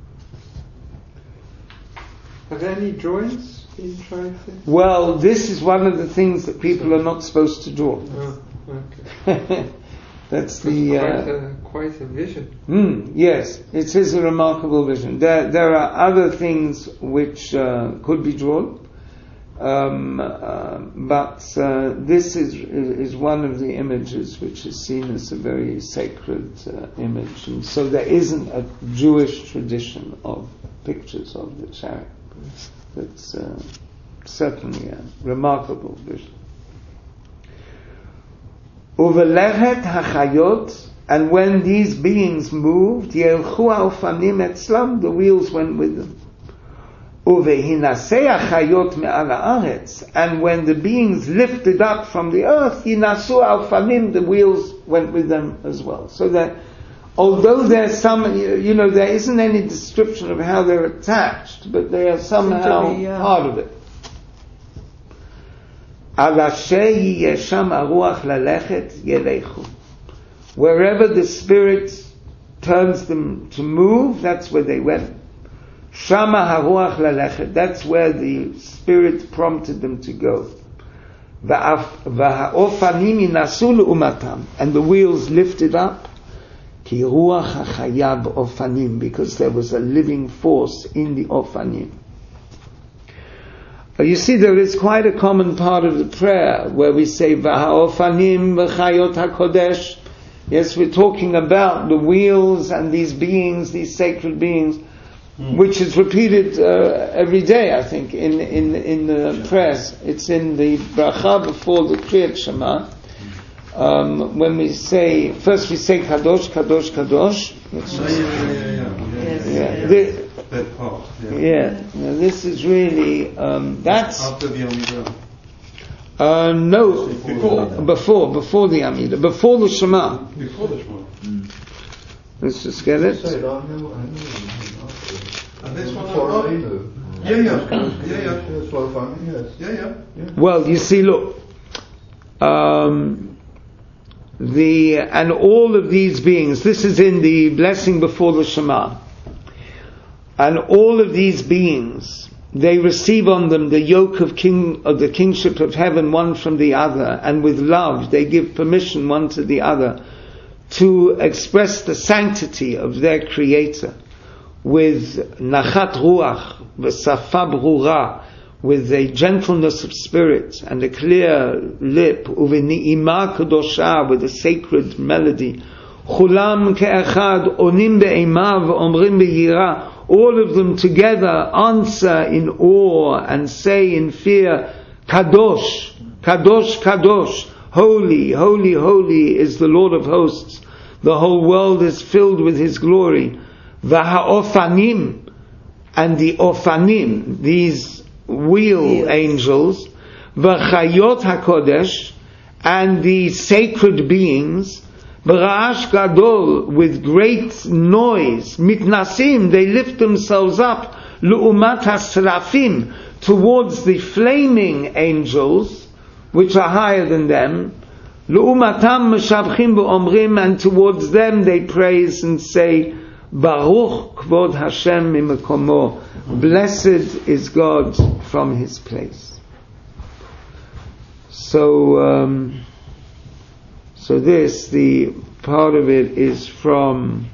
Are there any drawings in Triathletes? Well, this is one of the things that people are not supposed to draw. Oh, okay. That's It's the quite, uh, a, quite a vision. Mm, yes, it is a remarkable vision. There, there are other things which uh, could be drawn, um, uh, but uh, this is is one of the images which is seen as a very sacred uh, image, and so there isn't a Jewish tradition of pictures of the chariot. That's uh, certainly a remarkable vision. Uvelechet hachayot, and when these beings moved, yelchu ha'ofanim etzlam, the wheels went with them. Uvehinasei hachayot me'al ha'aretz, and when the beings lifted up from the earth, yinasu ha'ofanim, the wheels went with them as well. So that, although there's some, you know, there isn't any description of how they're attached, but they are somehow be, yeah. part of it. Wherever the Spirit turns them to move, that's where they went. Shama haruach lalechet, that's where the Spirit prompted them to go. V'ha'ofanim yinasu le'umatam, and the wheels lifted up. Ki ruach hachaya b'ofanim, because there was a living force in the ofanim. You see, there is quite a common part of the prayer where we say V'ha'ofanim v'chayot hakodesh. Yes, we're talking about the wheels and these beings, these sacred beings, mm. which is repeated uh, every day, I think, in in in the prayers. It's in the bracha before the Kriyat Shema. Um, when we say, first we say Kadosh, Kadosh, Kadosh. Which oh, is, yeah, yeah, yeah, yeah. Yes. yeah. Yeah. The, That part, yeah. yeah. Now this is really um, that's After the Amidah. uh, no Before. before before the Amidah, before the Shema. Before the Shema. Mm. Let's just get it. Say it, I know, I know. And this one Before above? I know. Yeah, yeah, yeah, yeah. That's what I find, yes. Yeah, yeah. Yeah. Well, you see, look, um, the and all of these beings. This is in the blessing before the Shema, and all of these beings, they receive on them the yoke of king of the kingship of heaven, one from the other, and with love they give permission one to the other to express the sanctity of their Creator with nachat ruach, v'safa brura, with a gentleness of spirit and a clear lip, uveni'ima kadosha, with a sacred melody. Chulam ke'echad, onim be'ema v'omrim be'yira, all of them together answer in awe and say in fear, Kadosh, Kadosh, Kadosh, holy, holy, holy is the Lord of hosts. The whole world is filled with His glory. V'ha'ofanim, and the ofanim, these wheel Wheels. angels, v'chayot hakodesh, and the sacred beings, b'ra'ash gadol, with great noise, mitnasim, they lift themselves up, lu'umat hasrafim, towards the flaming angels, which are higher than them, lu'umatam meshavchim b'omrim, and towards them they praise and say, Baruch Kvod Hashem Mimakomo, blessed is God from His place. So, um, so this, the part of it is from,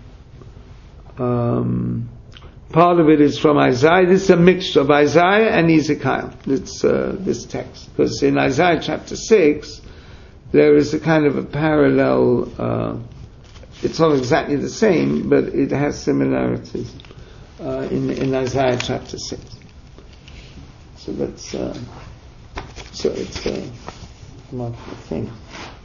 um, part of it is from Isaiah. This is a mixture of Isaiah and Ezekiel. It's uh, this text, because in Isaiah chapter six there is a kind of a parallel. Uh, It's not exactly the same, but it has similarities uh, in in Isaiah chapter six. So that's uh, so it's uh, not the thing.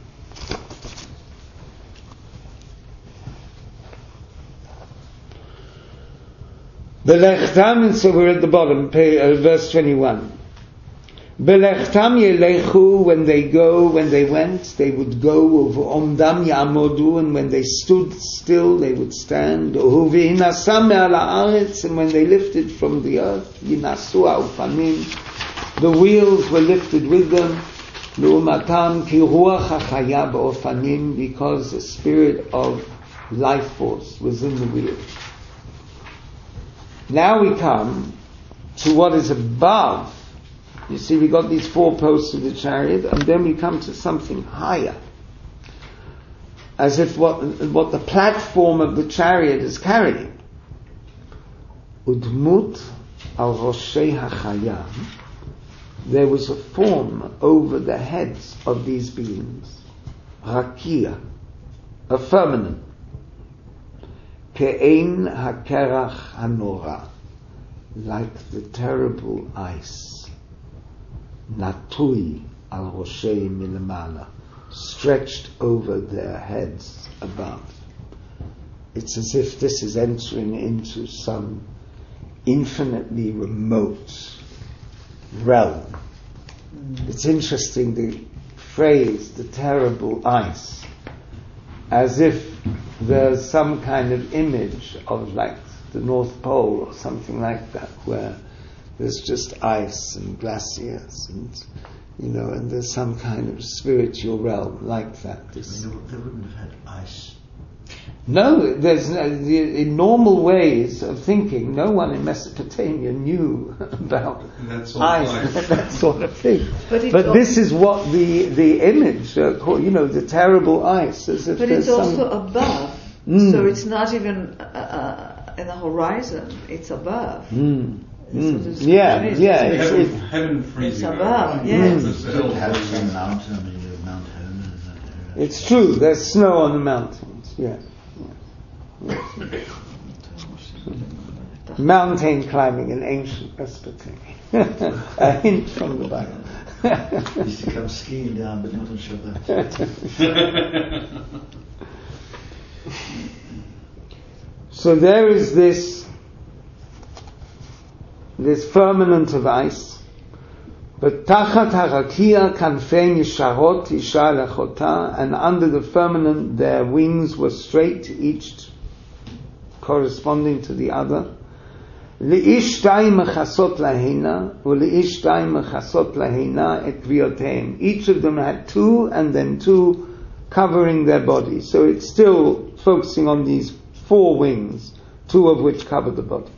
Belechtam, so we're at the bottom, pay, uh, verse twenty-one. Belechtam yelechu, when they go, when they went, they would go. Omdam yamodu, and when they stood still, they would stand. Uvinasam me'al haaretz, and when they lifted from the earth, yinasu ha'ufanim, the wheels were lifted with them. Lu'umatam ki ruach hachaya ba'ofanim, because the spirit of life force was in the wheels. Now we come to what is above. You see, we got these four posts of the chariot, and then we come to something higher. As if what what the platform of the chariot is carrying. Udmut al roshei hachaya. There was a form over the heads of these beings. Rakia, a firmament. Ke'ein hakerach hanora, like the terrible ice. Natui al roshei milamala, stretched over their heads above. It's as if this is entering into some infinitely remote realm. Mm. It's interesting, the phrase, the terrible ice, as if there's some kind of image of like the North Pole or something like that, where there's just ice and glaciers, and you know, and there's some kind of spiritual realm like that. This I mean, they, they wouldn't have had ice. No, there's no, the, in normal ways of thinking. No one in Mesopotamia knew about that sort of ice, life. that sort of thing. But, but this is what the the image, uh, called, you know, the terrible ice, as if but there's it's also some, above, Mm. so it's not even uh, uh, in the horizon. It's above. Mm. That's what the Mm. Yeah, description is, yeah, isn't it? it's, Heaven, it, heaven freezing. It's above, over. yes. The You still don't have freezing. some mountain, I mean, you have Mount Hermon and that area. it's true. There's snow on the mountains. Yeah. Yeah. Mountain climbing in ancient Mesopotamia. A hint from the Bible. Used to come skiing down, but not on Shabbat. So there is this this firmament of ice, but tachat harakia kanfein yisharot isha lechota, and under the firmament their wings were straight, each corresponding to the other. לאיש שתיים מכסות להנה, ולאיש שתיים מכסות להנה את קביעותיהם. Each of them had two, and then two covering their body. So it's still focusing on these four wings, two of which cover the body.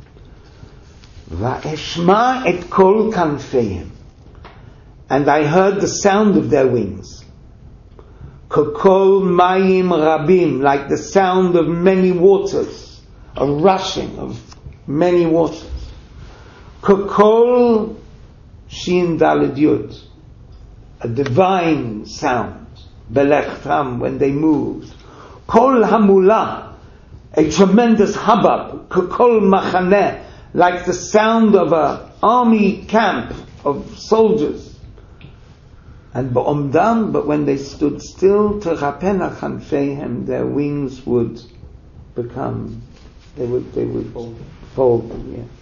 ואשמע את כל כנפיהם, and I heard the sound of their wings. כקול מים רבים, like the sound of many waters, a rushing of many waters. K'kol shin daled yud, a divine sound. Belechtam, when they moved. Kol hamula, a tremendous hubbub. K'kol machaneh, like the sound of an army camp of soldiers. And ba'omdam, but when they stood still, terapena chanfeihem, their wings would become, they would, they would fold. Fold them, yeah.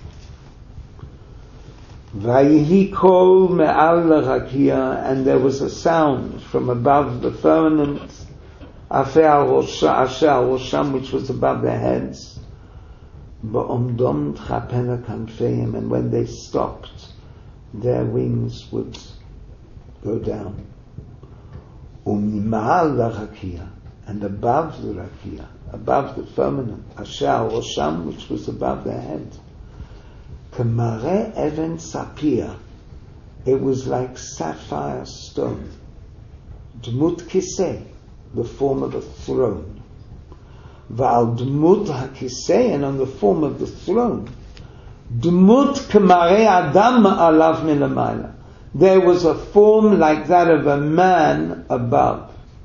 Vayihi kol me'al l'rakia, and there was a sound from above the firmament, asher al rosham, which was above their heads. Ba'omdom t'chapena kanfeim, and when they stopped, their wings would go down. U'mima'al l'rakia, and above the rakia, above the firmament, asher al rosham, which was above their head. Kamare even sapir, it was like sapphire stone. Dmut kisei, the form of a throne. Va'al dmut hakisei, and on the form of the throne, dmut kamare adam alav milamayla, there was a form like that of a man above.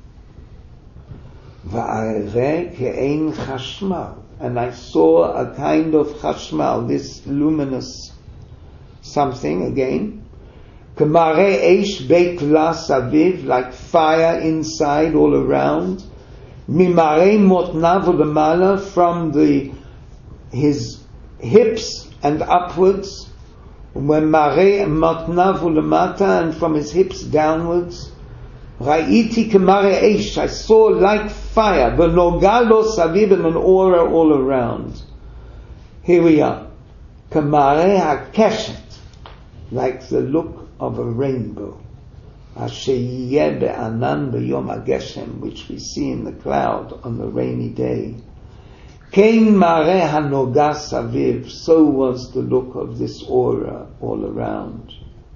Va'areh ke'ein chashmal, and I saw a kind of chashmal, this luminous something again. K'mareh eish beit la saviv, like fire inside all around. Mimarei motnav u'lemala, from the his hips and upwards. U'marei motnav u'lemata, and from his hips downwards. Ra'iti k'mareh eish, I saw like fire, v'nogalo saviv, and an aura all around. Here we are. K'mareh ha'keshet, like the look of a rainbow. Asher yeh be'anan b'yom ha'geshem, which we see in the cloud on the rainy day. Kein mareh ha'noga saviv, so was the look of this aura all around.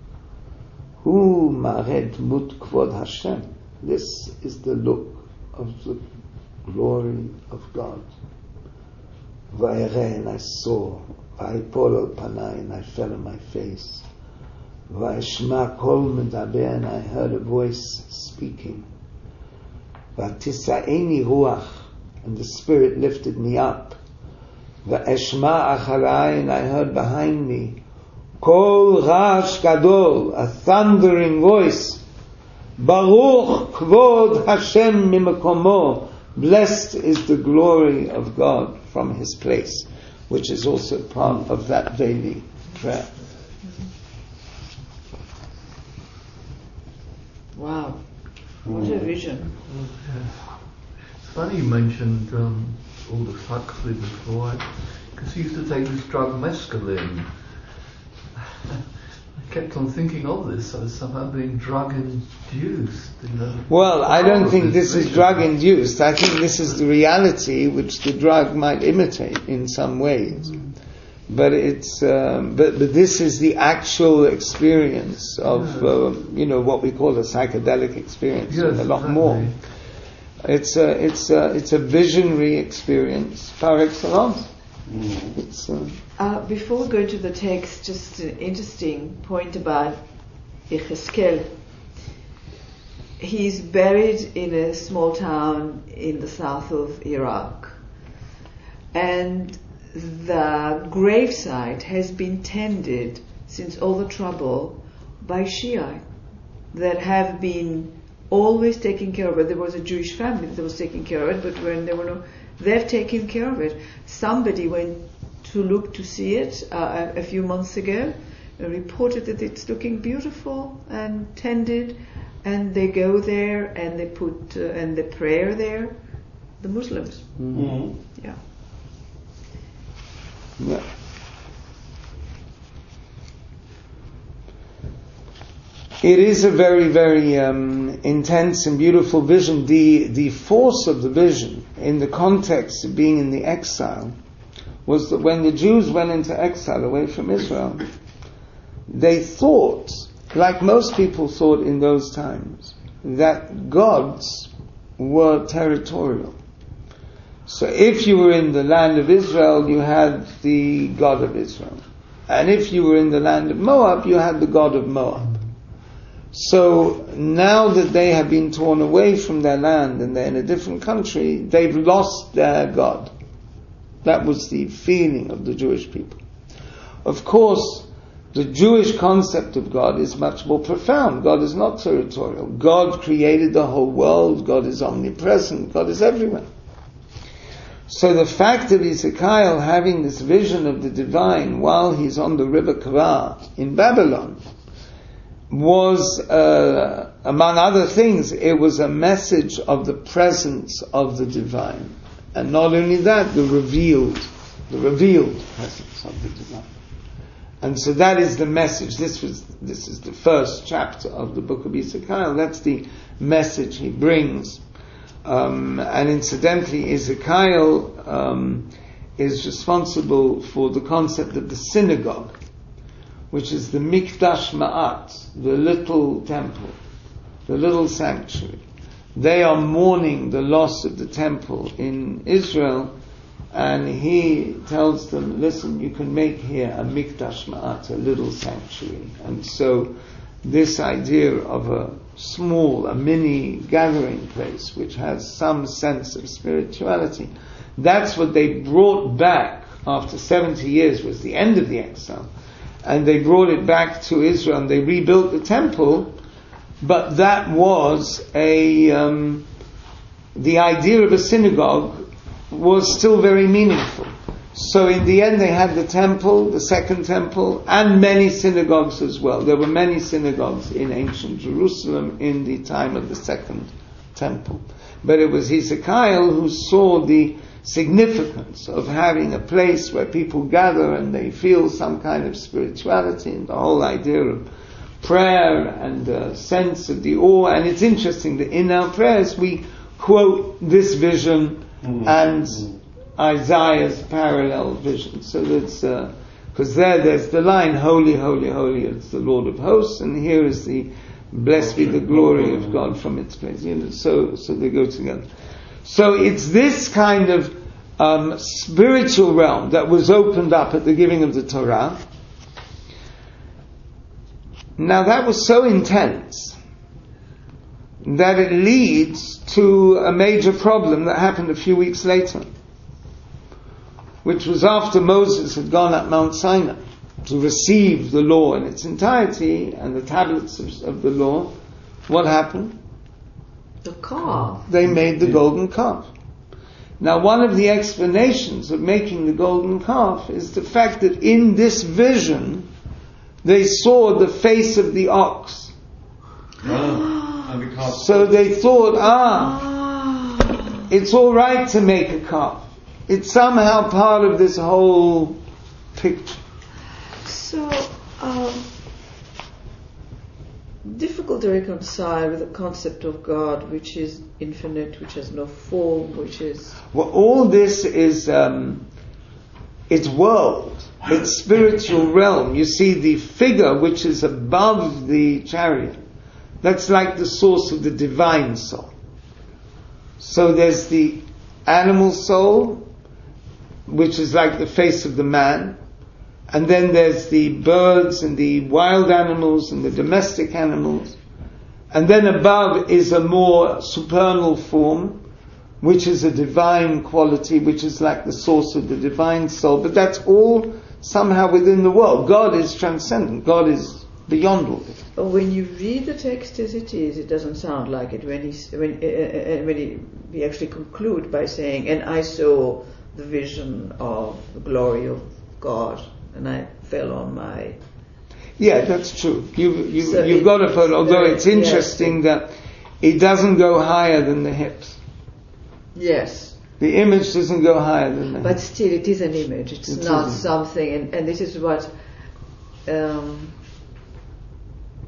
Hu mared mut kvod Hashem. This is the look of the glory of God. Va'ereh, and I saw. Va'ipol al panai, and I fell on my face. Va'eshma kol medaber, and I heard a voice speaking. Va'tisa'eni ruach, and the Spirit lifted me up. Va'eshma acharai, and I heard behind me. Kol rash gadol, a thundering voice. Baruch kvod Hashem mimakomo, blessed is the glory of God from His place, which is also part of that daily prayer. Wow, what a vision. It's funny you mentioned um, Aldous Huxley before, because he used to take this drug mescaline. I kept on thinking of this as somehow being drug-induced. You know? Well, I don't think this is drug-induced. I think this is the reality which the drug might imitate in some ways. But it's, um, but, but this is the actual experience of, yeah. uh, you know, what we call a psychedelic experience, yes, and a lot exactly. more. It's a, it's a, it's a visionary experience par excellence. Mm. It's, uh, uh, before we go to the text, just an interesting point about Yechezkel. He's buried in a small town in the south of Iraq, and the gravesite has been tended since all the trouble by Shiite that have been always taking care of it. There was a Jewish family that was taking care of it, but when there were no, they've taken care of it. Somebody went to look to see it uh, a few months ago and reported that it's looking beautiful and tended, and they go there and they put uh, and they pray there, the Muslims. Mm-hmm. Yeah. Yeah. It is a very, very um, intense and beautiful vision. The the force of the vision, in the context of being in the exile, was that when the Jews went into exile away from Israel, they thought, like most people thought in those times, that gods were territorial. So if you were in the land of Israel, you had the God of Israel. And if you were in the land of Moab, you had the God of Moab. So now that they have been torn away from their land and they're in a different country, they've lost their God. That was the feeling of the Jewish people. Of course, the Jewish concept of God is much more profound. God is not territorial. God created the whole world. God is omnipresent. God is everywhere. So the fact of Ezekiel having this vision of the divine while he's on the river Kvar in Babylon was, uh, among other things, it was a message of the presence of the divine. And not only that, the revealed, the revealed presence of the divine. And so that is the message. This was, this is the first chapter of the book of Ezekiel. That's the message he brings. Um, and incidentally, Ezekiel um, is responsible for the concept of the synagogue, which is the Mikdash Ma'at, the little temple, the little sanctuary. They are mourning the loss of the temple in Israel, and he tells them, listen, you can make here a Mikdash Ma'at, a little sanctuary. And so this idea of a small, a mini gathering place which has some sense of spirituality, that's what they brought back after seventy years, was the end of the exile. And they brought it back to Israel and they rebuilt the temple, but that was a, um, the idea of a synagogue was still very meaningful. So in the end they had the temple, the second temple, and many synagogues as well. There were many synagogues in ancient Jerusalem in the time of the second temple. But it was Ezekiel who saw the significance of having a place where people gather and they feel some kind of spirituality, and the whole idea of prayer and a sense of the awe. And it's interesting that in our prayers we quote this vision mm-hmm. and mm-hmm. Isaiah's parallel vision. So that's because uh, there there's the line, holy, holy, holy, it's the Lord of hosts, and here is the blessed be the glory of God from its place. You know, so so they go together. So it's this kind of um, spiritual realm that was opened up at the giving of the Torah. Now that was so intense that it leads to a major problem that happened a few weeks later, which was after Moses had gone up Mount Sinai to receive the law in its entirety and the tablets of, of the law. What happened? The calf. They made the golden calf. Now, one of the explanations of making the golden calf is the fact that in this vision they saw the face of the ox. Oh, so they thought, ah, it's all right to make a calf. It's somehow part of this whole picture. So, um, difficult to reconcile with the concept of God, which is infinite, which has no form, which is... Well, all this is, um, it's world, it's spiritual realm. You see the figure which is above the chariot. That's like the source of the divine soul. So there's the animal soul, which is like the face of the man. And then there's the birds and the wild animals and the domestic animals. And then above is a more supernal form, which is a divine quality, which is like the source of the divine soul. But that's all somehow within the world. God is transcendent. God is beyond all this. When you read the text as it is, it doesn't sound like it. When he when uh, when he, we actually conclude by saying, "And I saw the vision of the glory of God, and I fell on my..." Yeah, that's true. You, you, so you've it, got to put, although uh, it's interesting yeah. that it doesn't go higher than the hips. Yes. The image doesn't go higher than the But hips. still, it is an image. It's It not isn't. something, and, and this is what... Um,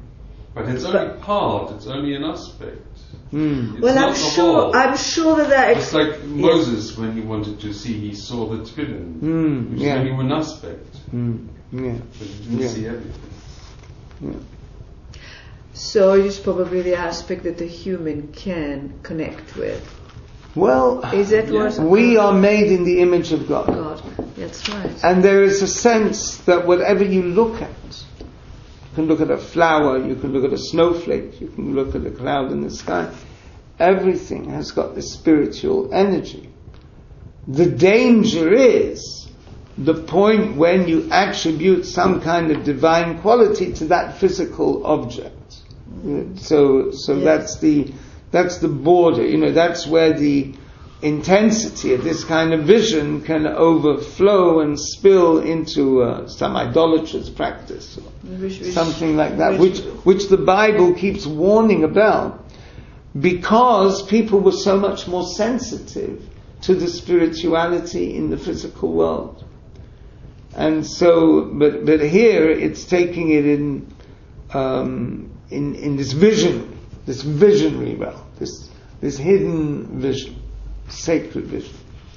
But it's only part, it's only an aspect. Mm. It's well, not I'm the sure. whole. I'm sure that there. It's like Moses when he wanted to see, he saw the tefillin, Mm, which yeah. is only one aspect, Mm, yeah. but he didn't Yeah. see everything. Yeah. So it is probably the aspect that the human can connect with. Well, Is that Yeah. what we are made in the image of God. God? That's right. And there is a sense that whatever you look at, you can look at a flower, you can look at a snowflake, you can look at a cloud in the sky, everything has got this spiritual energy. The danger is the point when you attribute some kind of divine quality to that physical object. So, so Yes. that's the, that's the border, you know, that's where the intensity of this kind of vision can overflow and spill into uh, some idolatrous practice, or Which- which- something like that, which- which which the Bible keeps warning about, because people were so much more sensitive to the spirituality in the physical world. And so, but but here it's taking it in um, in in this vision, this visionary realm, this this hidden vision, sacred vision.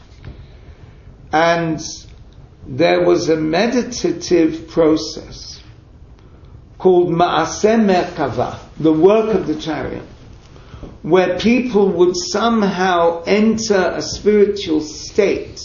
And there was a meditative process called Ma'aseh Merkava, the work of the chariot, where people would somehow enter a spiritual state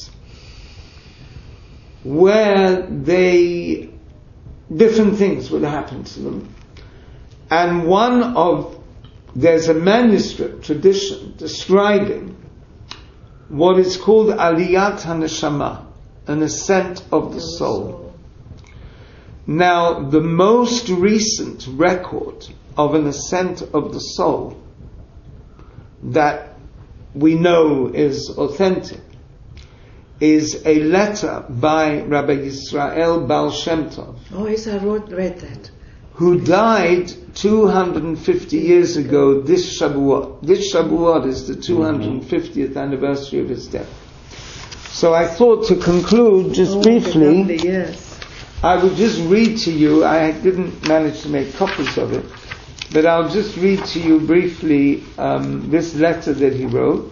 where they, different things would happen to them. And one of, there's a manuscript tradition describing what is called Aliyat HaNeshama, an ascent of the soul. Now, the most recent record of an ascent of the soul that we know is authentic is a letter by Rabbi Yisrael Baal Shem Tov, Oh yes, I wrote read that. who died two hundred fifty years ago this Shavuot. This Shavuot is the two hundred fiftieth anniversary of his death. So I thought to conclude just Oh, briefly, lovely, yes. I would just read to you, I didn't manage to make copies of it, but I'll just read to you briefly um, this letter that he wrote.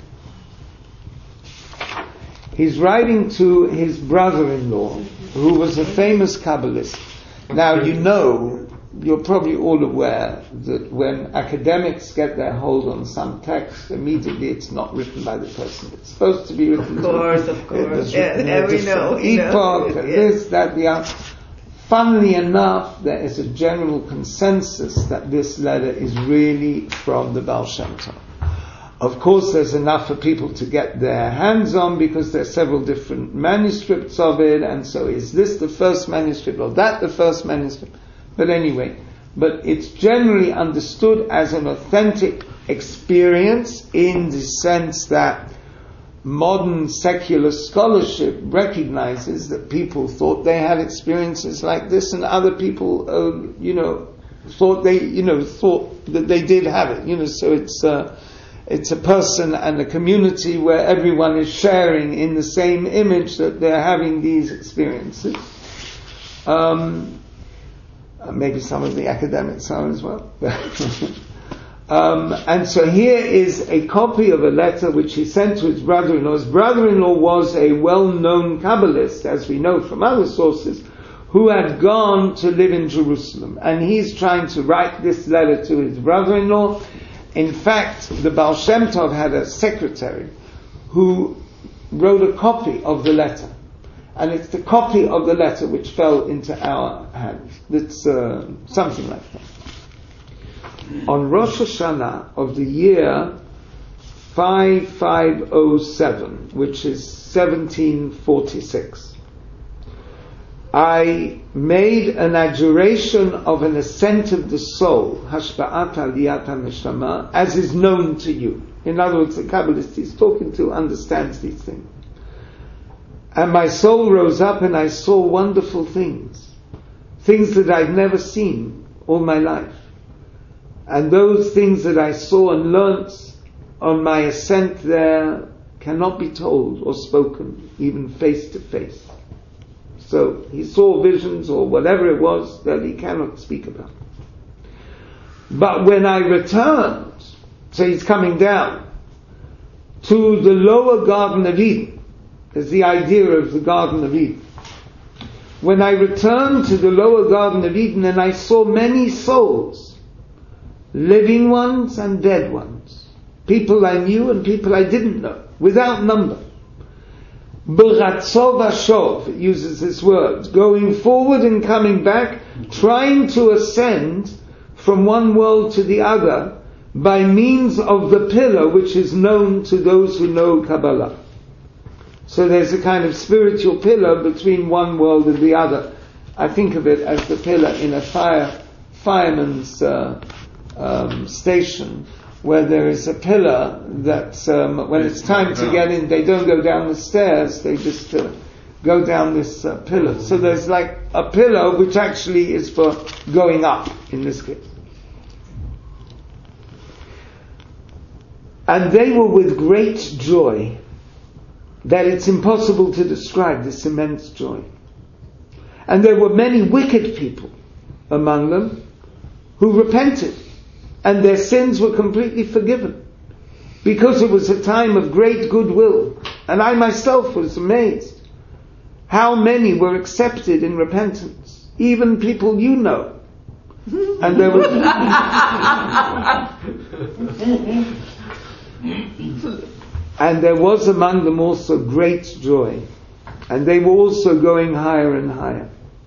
He's writing to his brother-in-law, who was a famous Kabbalist. Now, you know, you're probably all aware that when academics get their hold on some text, immediately it's not written by the person it's supposed to be written. Of course, to. of course. It was Yeah, written yeah, at a we different know, we know. epoch, and Yeah. this, that, the other. Funnily enough, there is a general consensus that this letter is really from the Baal Shem Tov. Of course, there's enough for people to get their hands on because there are several different manuscripts of it, and so is this the first manuscript or that the first manuscript? But anyway, but it's generally understood as an authentic experience in the sense that modern secular scholarship recognizes that people thought they had experiences like this, and other people, uh, you know, thought they, you know, thought that they did have it. You know, so it's uh, it's a person and a community where everyone is sharing in the same image that they're having these experiences. Um, maybe some of the academics are as well. Um, and so here is a copy of a letter which he sent to his brother-in-law. His brother-in-law was a well-known Kabbalist, as we know from other sources, who had gone to live in Jerusalem. And he's trying to write this letter to his brother-in-law. In fact, the Baal Shem Tov had a secretary who wrote a copy of the letter. And it's the copy of the letter which fell into our hands. It's uh, something like that. On Rosh Hashanah of the year five five oh seven, which is seventeen forty-six, I made an adjuration of an ascent of the soul, Hashba'at Aliyat HaNeshama, as is known to you. In other words, the Kabbalist he's talking to understands these things. And my soul rose up and I saw wonderful things, things that I'd never seen all my life. And those things that I saw and learnt on my ascent there cannot be told or spoken, even face to face. So he saw visions or whatever it was that he cannot speak about. But when I returned, so he's coming down, to the lower Garden of Eden, is the idea of the Garden of Eden. When I returned to the lower Garden of Eden and I saw many souls, living ones and dead ones, people I knew and people I didn't know, without number. B'ratzov v'shov, it uses this word, going forward and coming back, trying to ascend from one world to the other by means of the pillar which is known to those who know Kabbalah. So there's a kind of spiritual pillar between one world and the other. I think of it as the pillar in a fire fireman's uh, um, station, where there is a pillar that um, when it's time to get in, they don't go down the stairs, they just uh, go down this uh, pillar. So there's like a pillar which actually is for going up in this case. And they were with great joy, that it's impossible to describe this immense joy. And there were many wicked people among them who repented, and their sins were completely forgiven, because it was a time of great goodwill. And I myself was amazed how many were accepted in repentance, even people you know. And there was and there was among them also great joy, and they were also going higher and higher.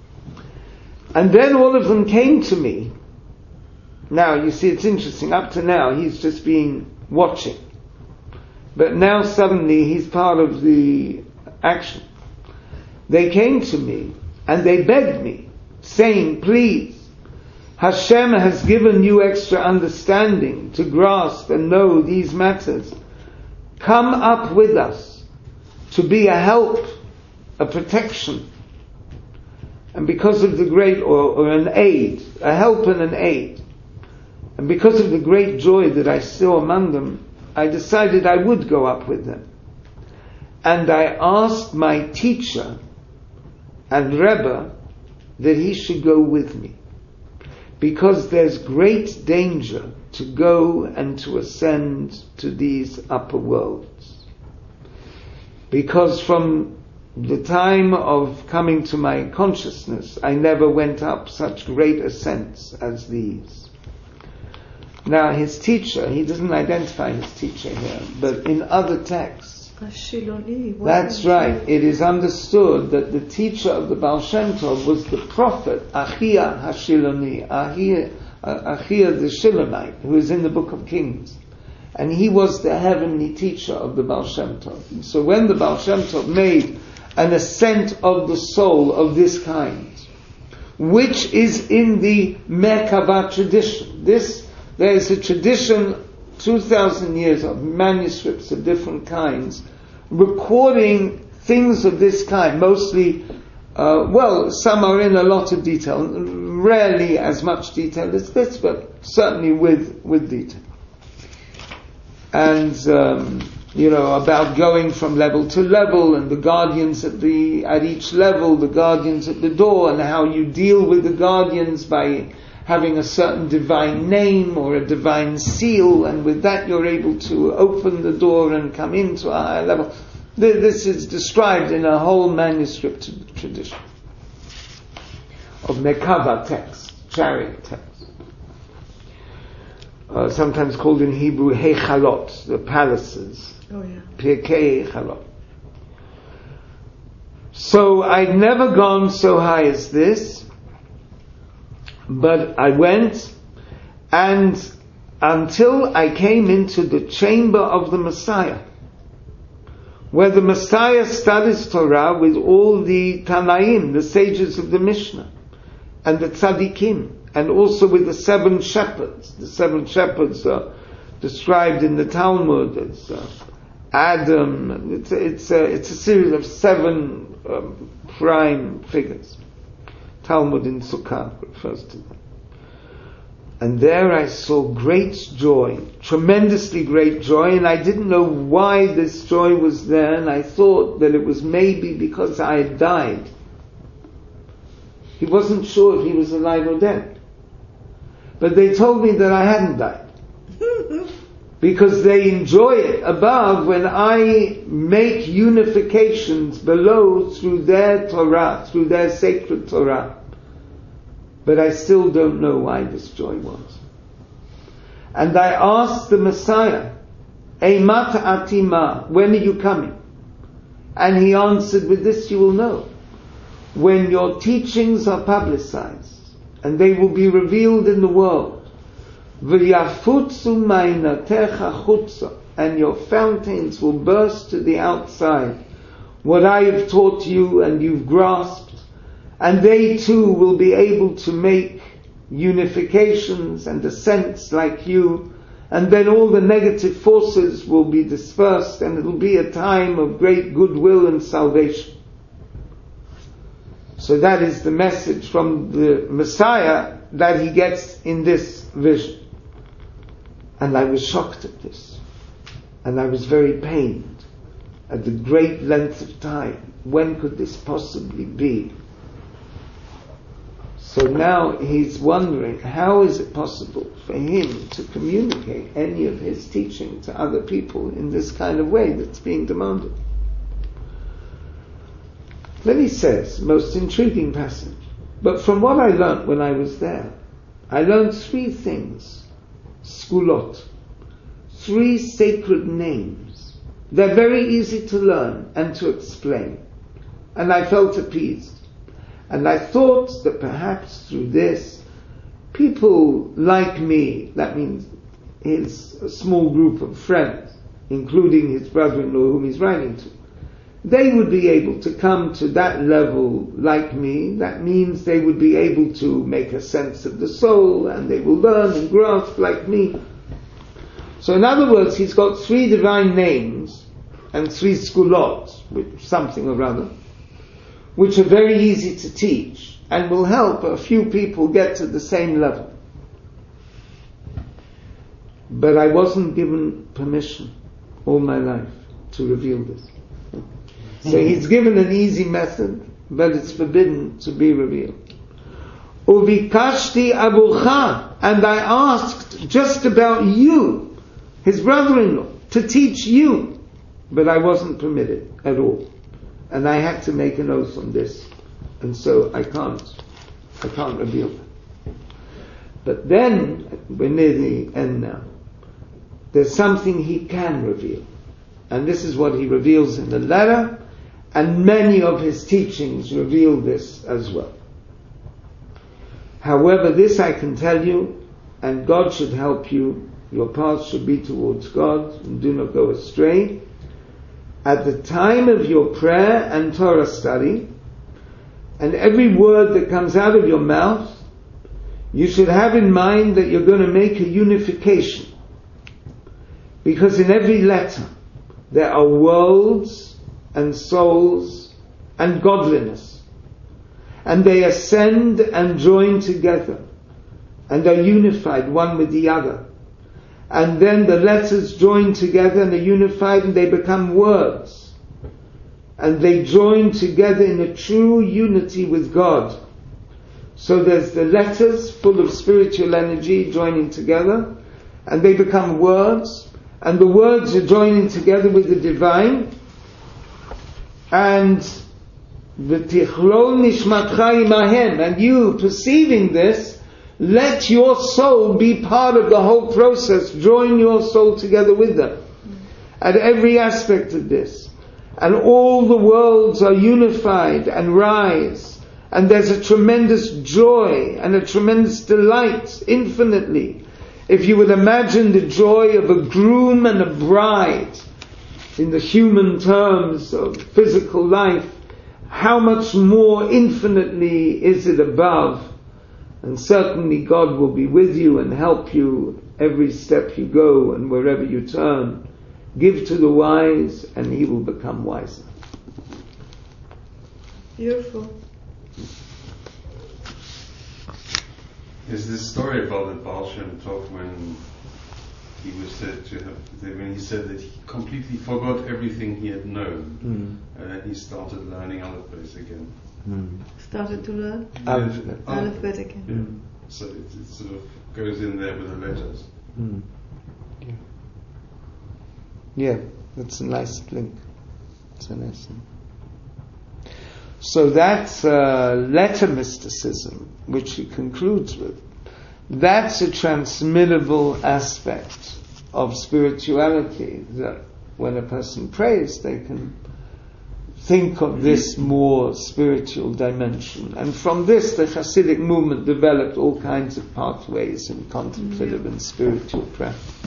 And then all of them came to me. Now, you see, it's interesting. Up to now, he's just been watching. But now suddenly he's part of the action. They came to me and they begged me, saying, please, Hashem has given you extra understanding to grasp and know these matters. Come up with us to be a help, a protection. And because of the great, or, or an aid, a help and an aid. And because of the great joy that I saw among them, I decided I would go up with them. And I asked my teacher and Rebbe that he should go with me. Because there's great danger to go and to ascend to these upper worlds. Because from the time of coming to my consciousness, I never went up such great ascents as these. Now his teacher, he doesn't identify his teacher here, but in other texts, that's right, it is understood that the teacher of the Baal Shem Tov was the prophet Achia HaShiloni, Achia, uh, Achia the Shilonite, who is in the Book of Kings. And he was the heavenly teacher of the Baal Shem Tov. And so when the Baal Shem Tov made an ascent of the soul of this kind, which is in the Merkava tradition, this there is a tradition, two thousand years of manuscripts of different kinds, recording things of this kind, mostly, uh, well, some are in a lot of detail, rarely as much detail as this, but certainly with, with detail. And, um, you know, about going from level to level, and the guardians at the, at each level, the guardians at the door, and how you deal with the guardians by having a certain divine name or a divine seal, and with that you're able to open the door and come into a higher level. This is described in a whole manuscript tradition of Merkava text, chariot text, uh, sometimes called in Hebrew Heichalot, the palaces. Oh yeah. Pirkei Heichalot. So I'd never gone so high as this. But I went, and until I came into the chamber of the Messiah, where the Messiah studies Torah with all the Tanaim, the sages of the Mishnah, and the Tzaddikim, and also with the seven shepherds. The seven shepherds are described in the Talmud as uh, Adam. It's a, it's, a, it's a series of seven um, prime figures. Talmud in Sukkah refers to them. And there I saw great joy, tremendously great joy, and I didn't know why this joy was there, and I thought that it was maybe because I had died. He wasn't sure if he was alive or dead. but they told me that I hadn't died. Because they enjoy it above when I make unifications below through their Torah, through their sacred Torah. But I still don't know why this joy was. And I asked the Messiah, Eimat Atima, when are you coming? And he answered, with this you will know. When your teachings are publicized, and they will be revealed in the world, V'yafutzu ma'inatecha chutza, and your fountains will burst to the outside, what I have taught you and you've grasped, and they too will be able to make unifications and ascents like you, and then all the negative forces will be dispersed, and it will be a time of great goodwill and salvation. So that is the message from the Messiah that he gets in this vision. And I was shocked at this. And I was very pained at the great length of time. When could this possibly be? So now he's wondering, how is it possible for him to communicate any of his teaching to other people in this kind of way that's being demanded? Then he says, most intriguing passage, but from what I learnt when I was there, I learnt three things. Skulot, three sacred names. They're very easy to learn and to explain. And I felt appeased. And I thought that perhaps through this, people like me, that means his a small group of friends, including his brother-in-law whom he's writing to, they would be able to come to that level like me. That means they would be able to make a sense of the soul, and they will learn and grasp like me. So in other words, he's got three divine names and three skulot, which something or other, which are very easy to teach and will help a few people get to the same level. But I wasn't given permission all my life to reveal this. So he's given an easy method, but it's forbidden to be revealed. Uvikashti abucha, and I asked just about you, his brother-in-law, to teach you, but I wasn't permitted at all. And I had to make an oath on this, and so I can't, I can't reveal that. But then, we're near the end now, there's something he can reveal. And this is what he reveals in the letter, and many of his teachings reveal this as well. However, this I can tell you, and God should help you, your path should be towards God, and do not go astray. At the time of your prayer and Torah study, and every word that comes out of your mouth, you should have in mind that you're going to make a unification. Because in every letter, there are worlds and souls and godliness. And they ascend and join together and are unified one with the other. And then the letters join together and are unified and they become words. And they join together in a true unity with God. So there's the letters full of spiritual energy joining together, and they become words, and the words are joining together with the divine, and v'tichlol nishmatcha imahem, and you perceiving this, let your soul be part of the whole process. Join your soul together with them at every aspect of this, and all the worlds are unified and rise, and there's a tremendous joy and a tremendous delight infinitely. If you would imagine the joy of a groom and a bride in the human terms of physical life, how much more infinitely is it above? And certainly God will be with you and help you every step you go and wherever you turn. Give to the wise and he will become wiser. Beautiful. There's this story about the Baal Shem Tov when he was said to have, when he said that he completely forgot everything he had known, mm. and then he started learning Alphabet again. Mm. Started to learn Alphabet, Alphabet again. Yeah. So it, it sort of goes in there with the letters. Mm. Yeah. Yeah, that's a nice link. It's a nice link. So that's uh, letter mysticism, which he concludes with. That's a transmittable aspect of spirituality, that when a person prays, they can think of this more spiritual dimension. And from this, the Hasidic movement developed all kinds of pathways in contemplative and spiritual practice.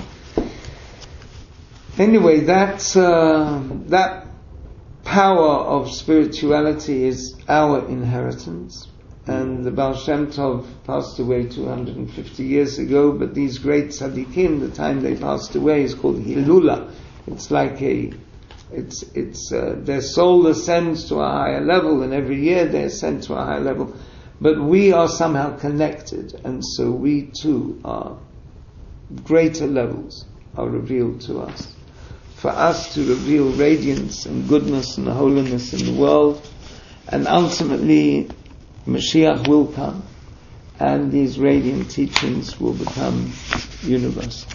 Anyway, that, uh, that power of spirituality is our inheritance. And the Baal Shem Tov passed away two hundred fifty years ago, but these great tzaddikim, the time they passed away is called Hilula. It's like a, it's, it's, uh, their soul ascends to a higher level, and every year they ascend to a higher level. But we are somehow connected, and so we too are, greater levels are revealed to us. For us to reveal radiance and goodness and holiness in the world, and ultimately Mashiach will come, and these radiant teachings will become universal.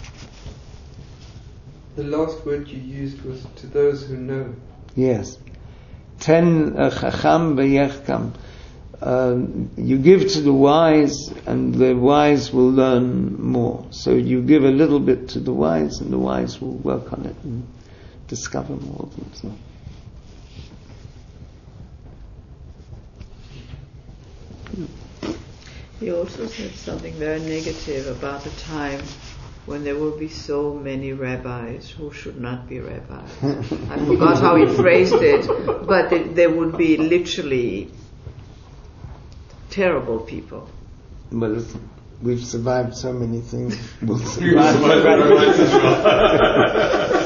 The last word you used was to those who know. Yes. Ten chacham v'yechkam. You give to the wise, and the wise will learn more. So you give a little bit to the wise, and the wise will work on it and discover more of themselves. He also said something very negative about a time when there will be so many rabbis who should not be rabbis. I forgot how he phrased it, but it, there would be literally terrible people. But listen, we've survived so many things. We'll You survive. survived rabbis as well.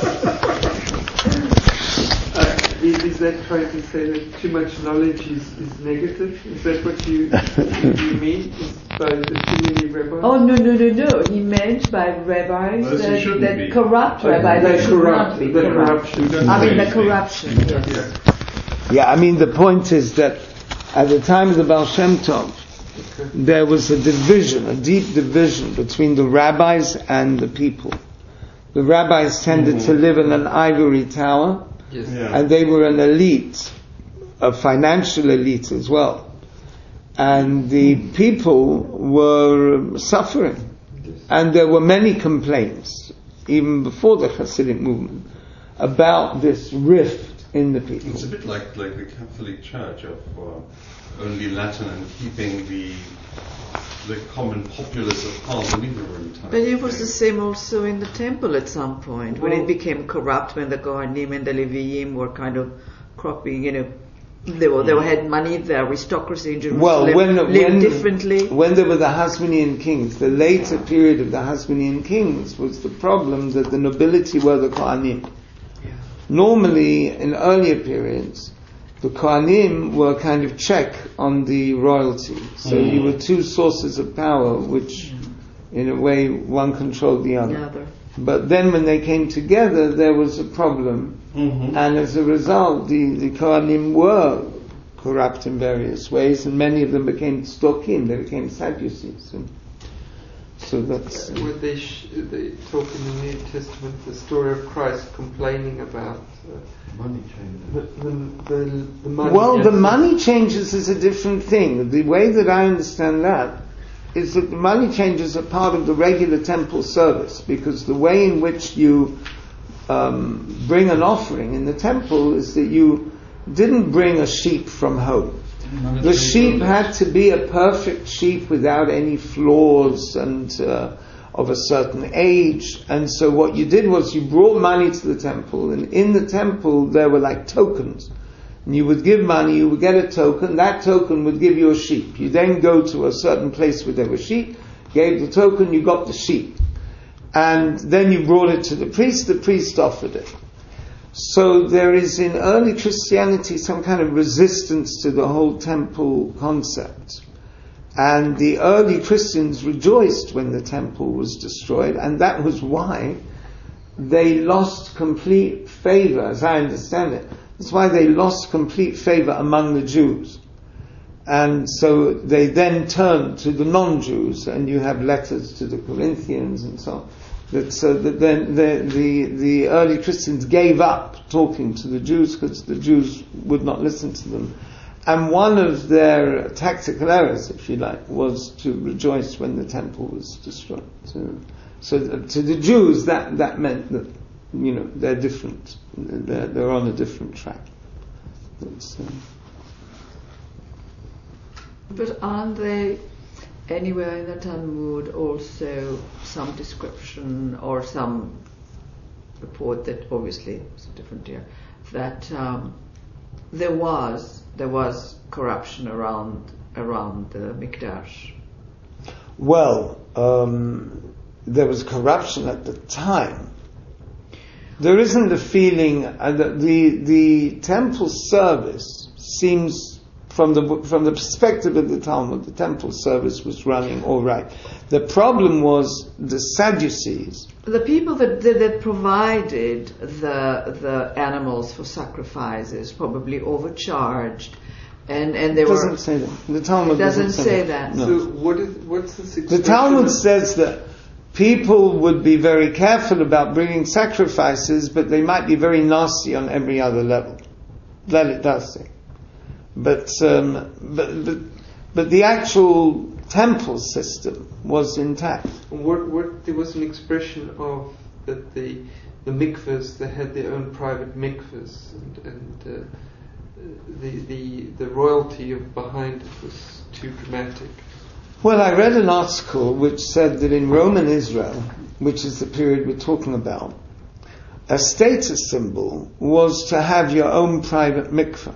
Uh, is, is that trying to say that too much knowledge is, is negative? Is that what you, you mean? Is by the too many rabbis? Oh, no, no, no, no. He meant by rabbis Those who that, shouldn't that be. corrupt Oh, rabbis the that should corrupt- not be the corrupt. corruption. I mean, the Yeah. corruption, yes. Yeah. Yeah, I mean the point is that at the time of the Baal Shem Tov, there was a division, a deep division between the rabbis and the people. The rabbis tended Mm-hmm. to live in an ivory tower, Yes. Yeah. and they were an elite, a financial elite as well. And the people were suffering. And there were many complaints, even before the Hasidic movement, about this rift in the people. It's a bit like, like the Catholic Church of uh, only Latin and keeping the the common populace apart. I mean, they were entirely But it was thing. the same also in the temple at some point, when it became corrupt, when the Kohanim and the Leviim were kind of cropping, you know, they were, they were, had money, the aristocracy in Jerusalem Well, when, lived when, differently. when there were the Hasmonean kings, the later period of the Hasmonean kings was the problem that the nobility were the Kohanim. Yeah. Normally, in earlier periods, the Kohanim were kind of check on the royalty. So Mm. you were two sources of power, which, in a way, one controlled the other. The other. But then when they came together, there was a problem. Mhm. And as a result, the, the Kohanim were corrupt in various ways, and many of them became Stokim, they became Sadducees. And so that's... Uh, What they, sh- they talk in the New Testament, the story of Christ complaining about uh, Money changes. the, the, the, the money. Well, the Yes. money changes is a different thing. The way that I understand that is that the money changes are part of the regular temple service, because the way in which you um, bring an offering in the temple is that you didn't bring a sheep from home. The sheep had to be a perfect sheep without any flaws and uh, of a certain age. And so what you did was you brought money to the temple, and in the temple there were like tokens. And you would give money, you would get a token, that token would give you a sheep. You then go to a certain place where there were sheep, gave the token, you got the sheep. And then you brought it to the priest, the priest offered it. So there is in early Christianity some kind of resistance to the whole temple concept. And the early Christians rejoiced when the temple was destroyed, and that was why they lost complete favor, as I understand it. That's why they lost complete favor among the Jews. and so they then turned to the non-Jews, and you have letters to the Corinthians and so on. That so that then the, the the early Christians gave up talking to the Jews because the Jews would not listen to them, and one of their tactical errors, if you like, was to rejoice when the temple was destroyed. So, so to the Jews, that that meant that, you know, they're different. They're, they're on a different track. That's, um, But aren't they anywhere in the Talmud also some description or some report that obviously is different here, that um, there was there was corruption around around the Mikdash? Well, um, there was corruption at the time. There isn't the feeling uh, that the the temple service seems, from the from the perspective of the Talmud, the temple service was running all right. The problem was the Sadducees. The people that, that, that provided the the animals for sacrifices probably overcharged, and, and they It doesn't were. say that. The Talmud It doesn't doesn't say say that. No. So what is what's this The expression? Talmud says that people would be very careful about bringing sacrifices, but they might be very nasty on every other level. That it does say. But, um, but, but, but the actual temple system was intact. What what there was an expression of that the the mikvahs, they had their own private mikvahs, and, and uh, the the the royalty of behind it was too dramatic. Well, I read an article which said that in Roman Israel, which is the period we're talking about, a status symbol was to have your own private mikvah.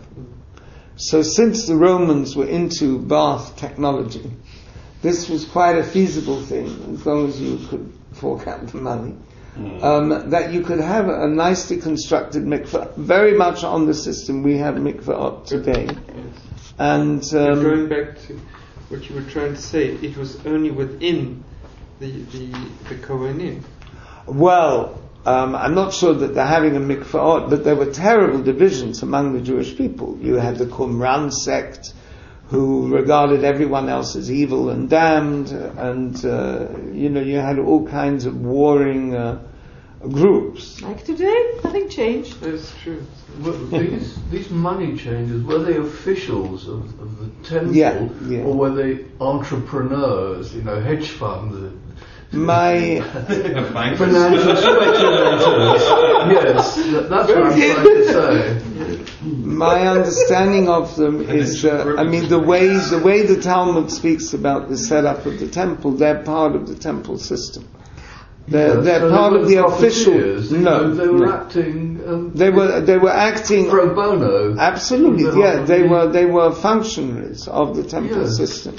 So since the Romans were into bath technology, this was quite a feasible thing, as long as you could fork out the money, mm. um, that you could have a nicely constructed mikveh, very much on the system we have mikveh today. Yes. And um, going back to what you were trying to say, it was only within the the, the Kohanim. Well, Um, I'm not sure that they're having a mikvahot, but there were terrible divisions among the Jewish people. You had the Qumran sect, who regarded everyone else as evil and damned, and uh, you know, you had all kinds of warring uh, groups. Like today, nothing changed. That's true. Well, these these money changers, were they officials of, of the temple, Yeah, yeah. or were they entrepreneurs? You know, hedge funds. My financial speculators. Yes, that, that's what I'm trying to say. My understanding of them is, uh, I mean, the way the way the Talmud speaks about the setup of the temple, they're part of the temple system. They're, Yes, they're so part they of the official. profiteers, you No, know, they were no. acting. Um, They were they were acting pro bono. Absolutely, They're yeah. not They the- were they were functionaries of the temple Yes. system.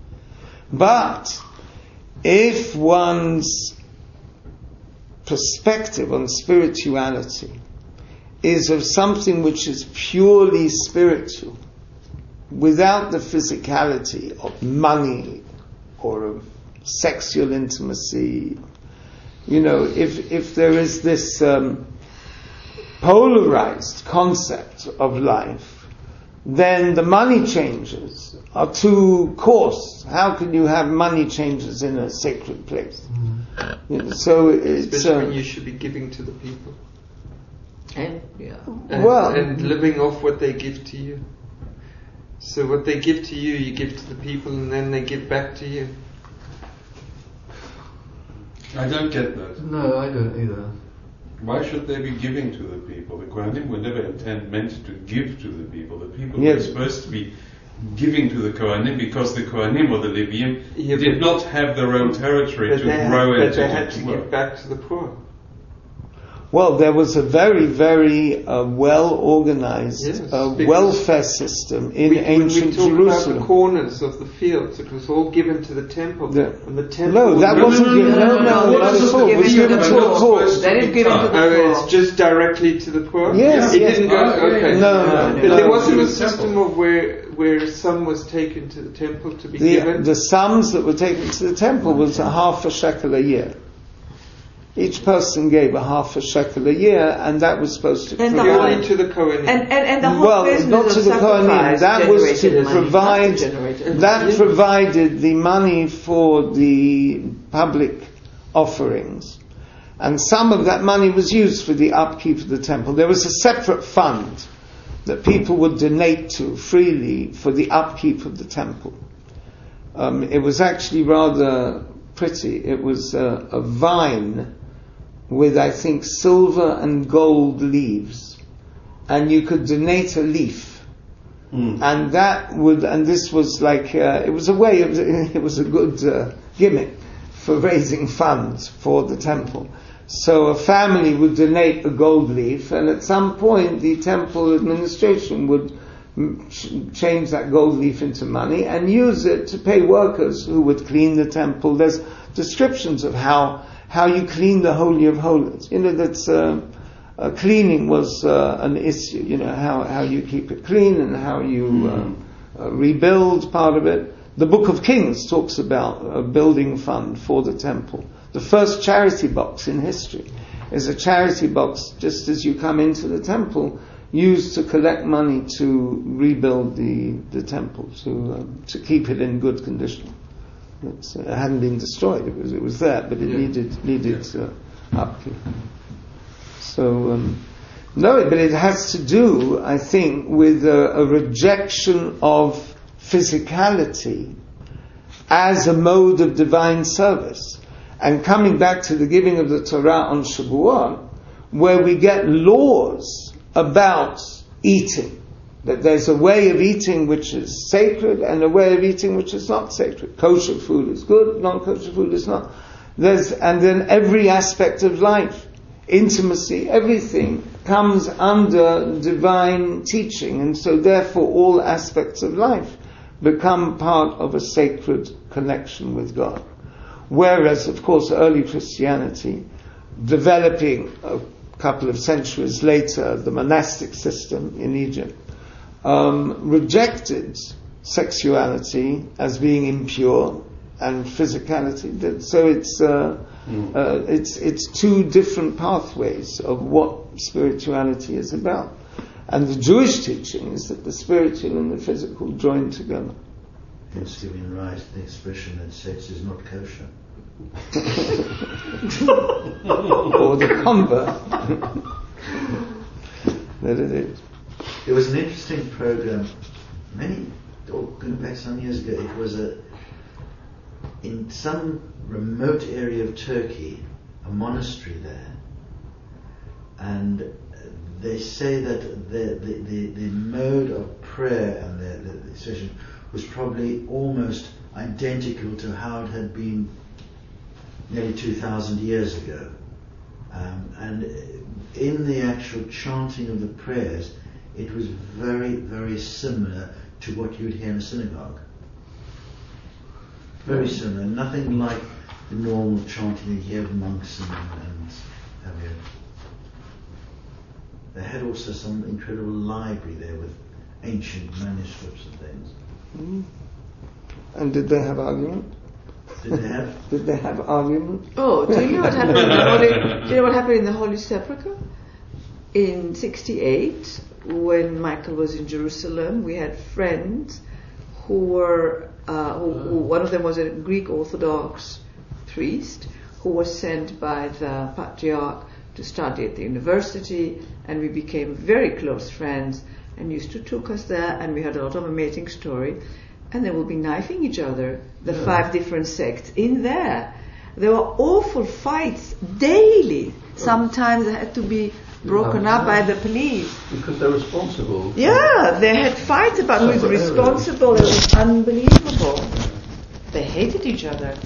But if one's perspective on spirituality is of something which is purely spiritual, without the physicality of money or of sexual intimacy, you know, if if there is this um, polarized concept of life, then the money changers are too coarse. How can you have money changers in a sacred place? Mm. You know, so it's Especially uh, when you should be giving to the people. And yeah. And, Well- and living off what they give to you. So what they give to you, you give to the people, and then they give back to you. I don't get that. No, I don't either. Why should they be giving to the people? The Kohanim were never intend, meant to give to the people. The people Yes. were supposed to be giving to the Kohanim because the Kohanim or the Leviim Yeah, did but- not have their own territory But to they, had, grow but and they to, had to to give work. back to the poor. well, there was a very, very uh, well organized Yes, uh, because welfare system in we, ancient when we talk Jerusalem. about the corners of the fields, it was all given to the temple. The- and the temple No, that was wasn't given. No, no, no, no, no, not it at all. It was given given to to the the poor. poor. That is given to the Oh, poor. it's just directly to the poor? Yes, It yes. didn't go, Oh, yeah, okay. yeah. No, no, But no. there wasn't a The temple. system of where where some was taken to the temple to be The, given. the sums that were taken to the temple was a half a shekel a year. Each person gave a half a shekel a year, and that was supposed to And the provide... Only to the Kohanim. And, and, and the whole Well, business not of to the Kohanim. sacrifice That was generated to money, provide. not to generate- That provided the money for the public offerings, and some of that money was used for the upkeep of the temple. There was a separate fund that people would donate to freely for the upkeep of the temple. Um, it was actually rather pretty. It was a, a vine with, I think, silver and gold leaves, and you could donate a leaf, mm. and that would, and this was like, uh, it was a way of, it was a good uh, gimmick for raising funds for the temple. So a family would donate a gold leaf, and at some point the temple administration would ch- change that gold leaf into money and use it to pay workers who would clean the temple. There's descriptions of how how you clean the Holy of Holies. You know, that's uh, uh, cleaning was uh, an issue. You know, how how you keep it clean and how you uh, uh, rebuild part of it. The Book of Kings talks about a building fund for the temple. The first charity box in history is a charity box just as you come into the temple, used to collect money to rebuild the, the temple, to um, to keep it in good condition. It's, uh, it hadn't been destroyed; it was it was there, but it yeah. needed needed yeah. uh, upkeep. So um, no, but it has to do, I think, with a, a rejection of physicality as a mode of divine service. And coming back to the giving of the Torah on Shavuot, where we get laws about eating, that there's a way of eating which is sacred and a way of eating which is not sacred. Kosher food is good, non-kosher food is not. There's, and then every aspect of life, intimacy, everything comes under divine teaching, and so therefore all aspects of life become part of a sacred connection with God. Whereas, of course, early Christianity, developing a couple of centuries later, the monastic system in Egypt, um, rejected sexuality as being impure and physicality. So it's uh, mm. uh, it's it's two different pathways of what spirituality is about. And the Jewish teaching is that the spiritual and the physical join together. Hence giving rise to the expression that sex is not kosher. Or the convert. That it is. There was an interesting program, many, oh, going back some years ago, it was a, in some remote area of Turkey, a monastery there, and they say that the the, the, the mode of prayer and the, the, the session was probably almost identical to how it had been nearly two thousand years ago. Um, and in the actual chanting of the prayers, it was very, very similar to what you would hear in a synagogue. Very similar, nothing like the normal chanting you hear of monks and, and have you. They had also some incredible library there with ancient manuscripts and things. Mm. And did they have argument? Did they have? Did they have argument? Oh, do you know what happened in the Holy? Do you know what happened in the Holy Sepulchre? In sixty-eight, when Michael was in Jerusalem, we had friends who were, uh, who, who, one of them was a Greek Orthodox priest who was sent by the Patriarch to study at the university, and we became very close friends and used to took us there, and we had a lot of amazing story. And they will be knifing each other, the yeah. five different sects in there. There were awful fights daily. Sometimes they had to be broken up by the police. Because they're responsible. Yeah, they had fights about who is responsible. It was unbelievable. They hated each other.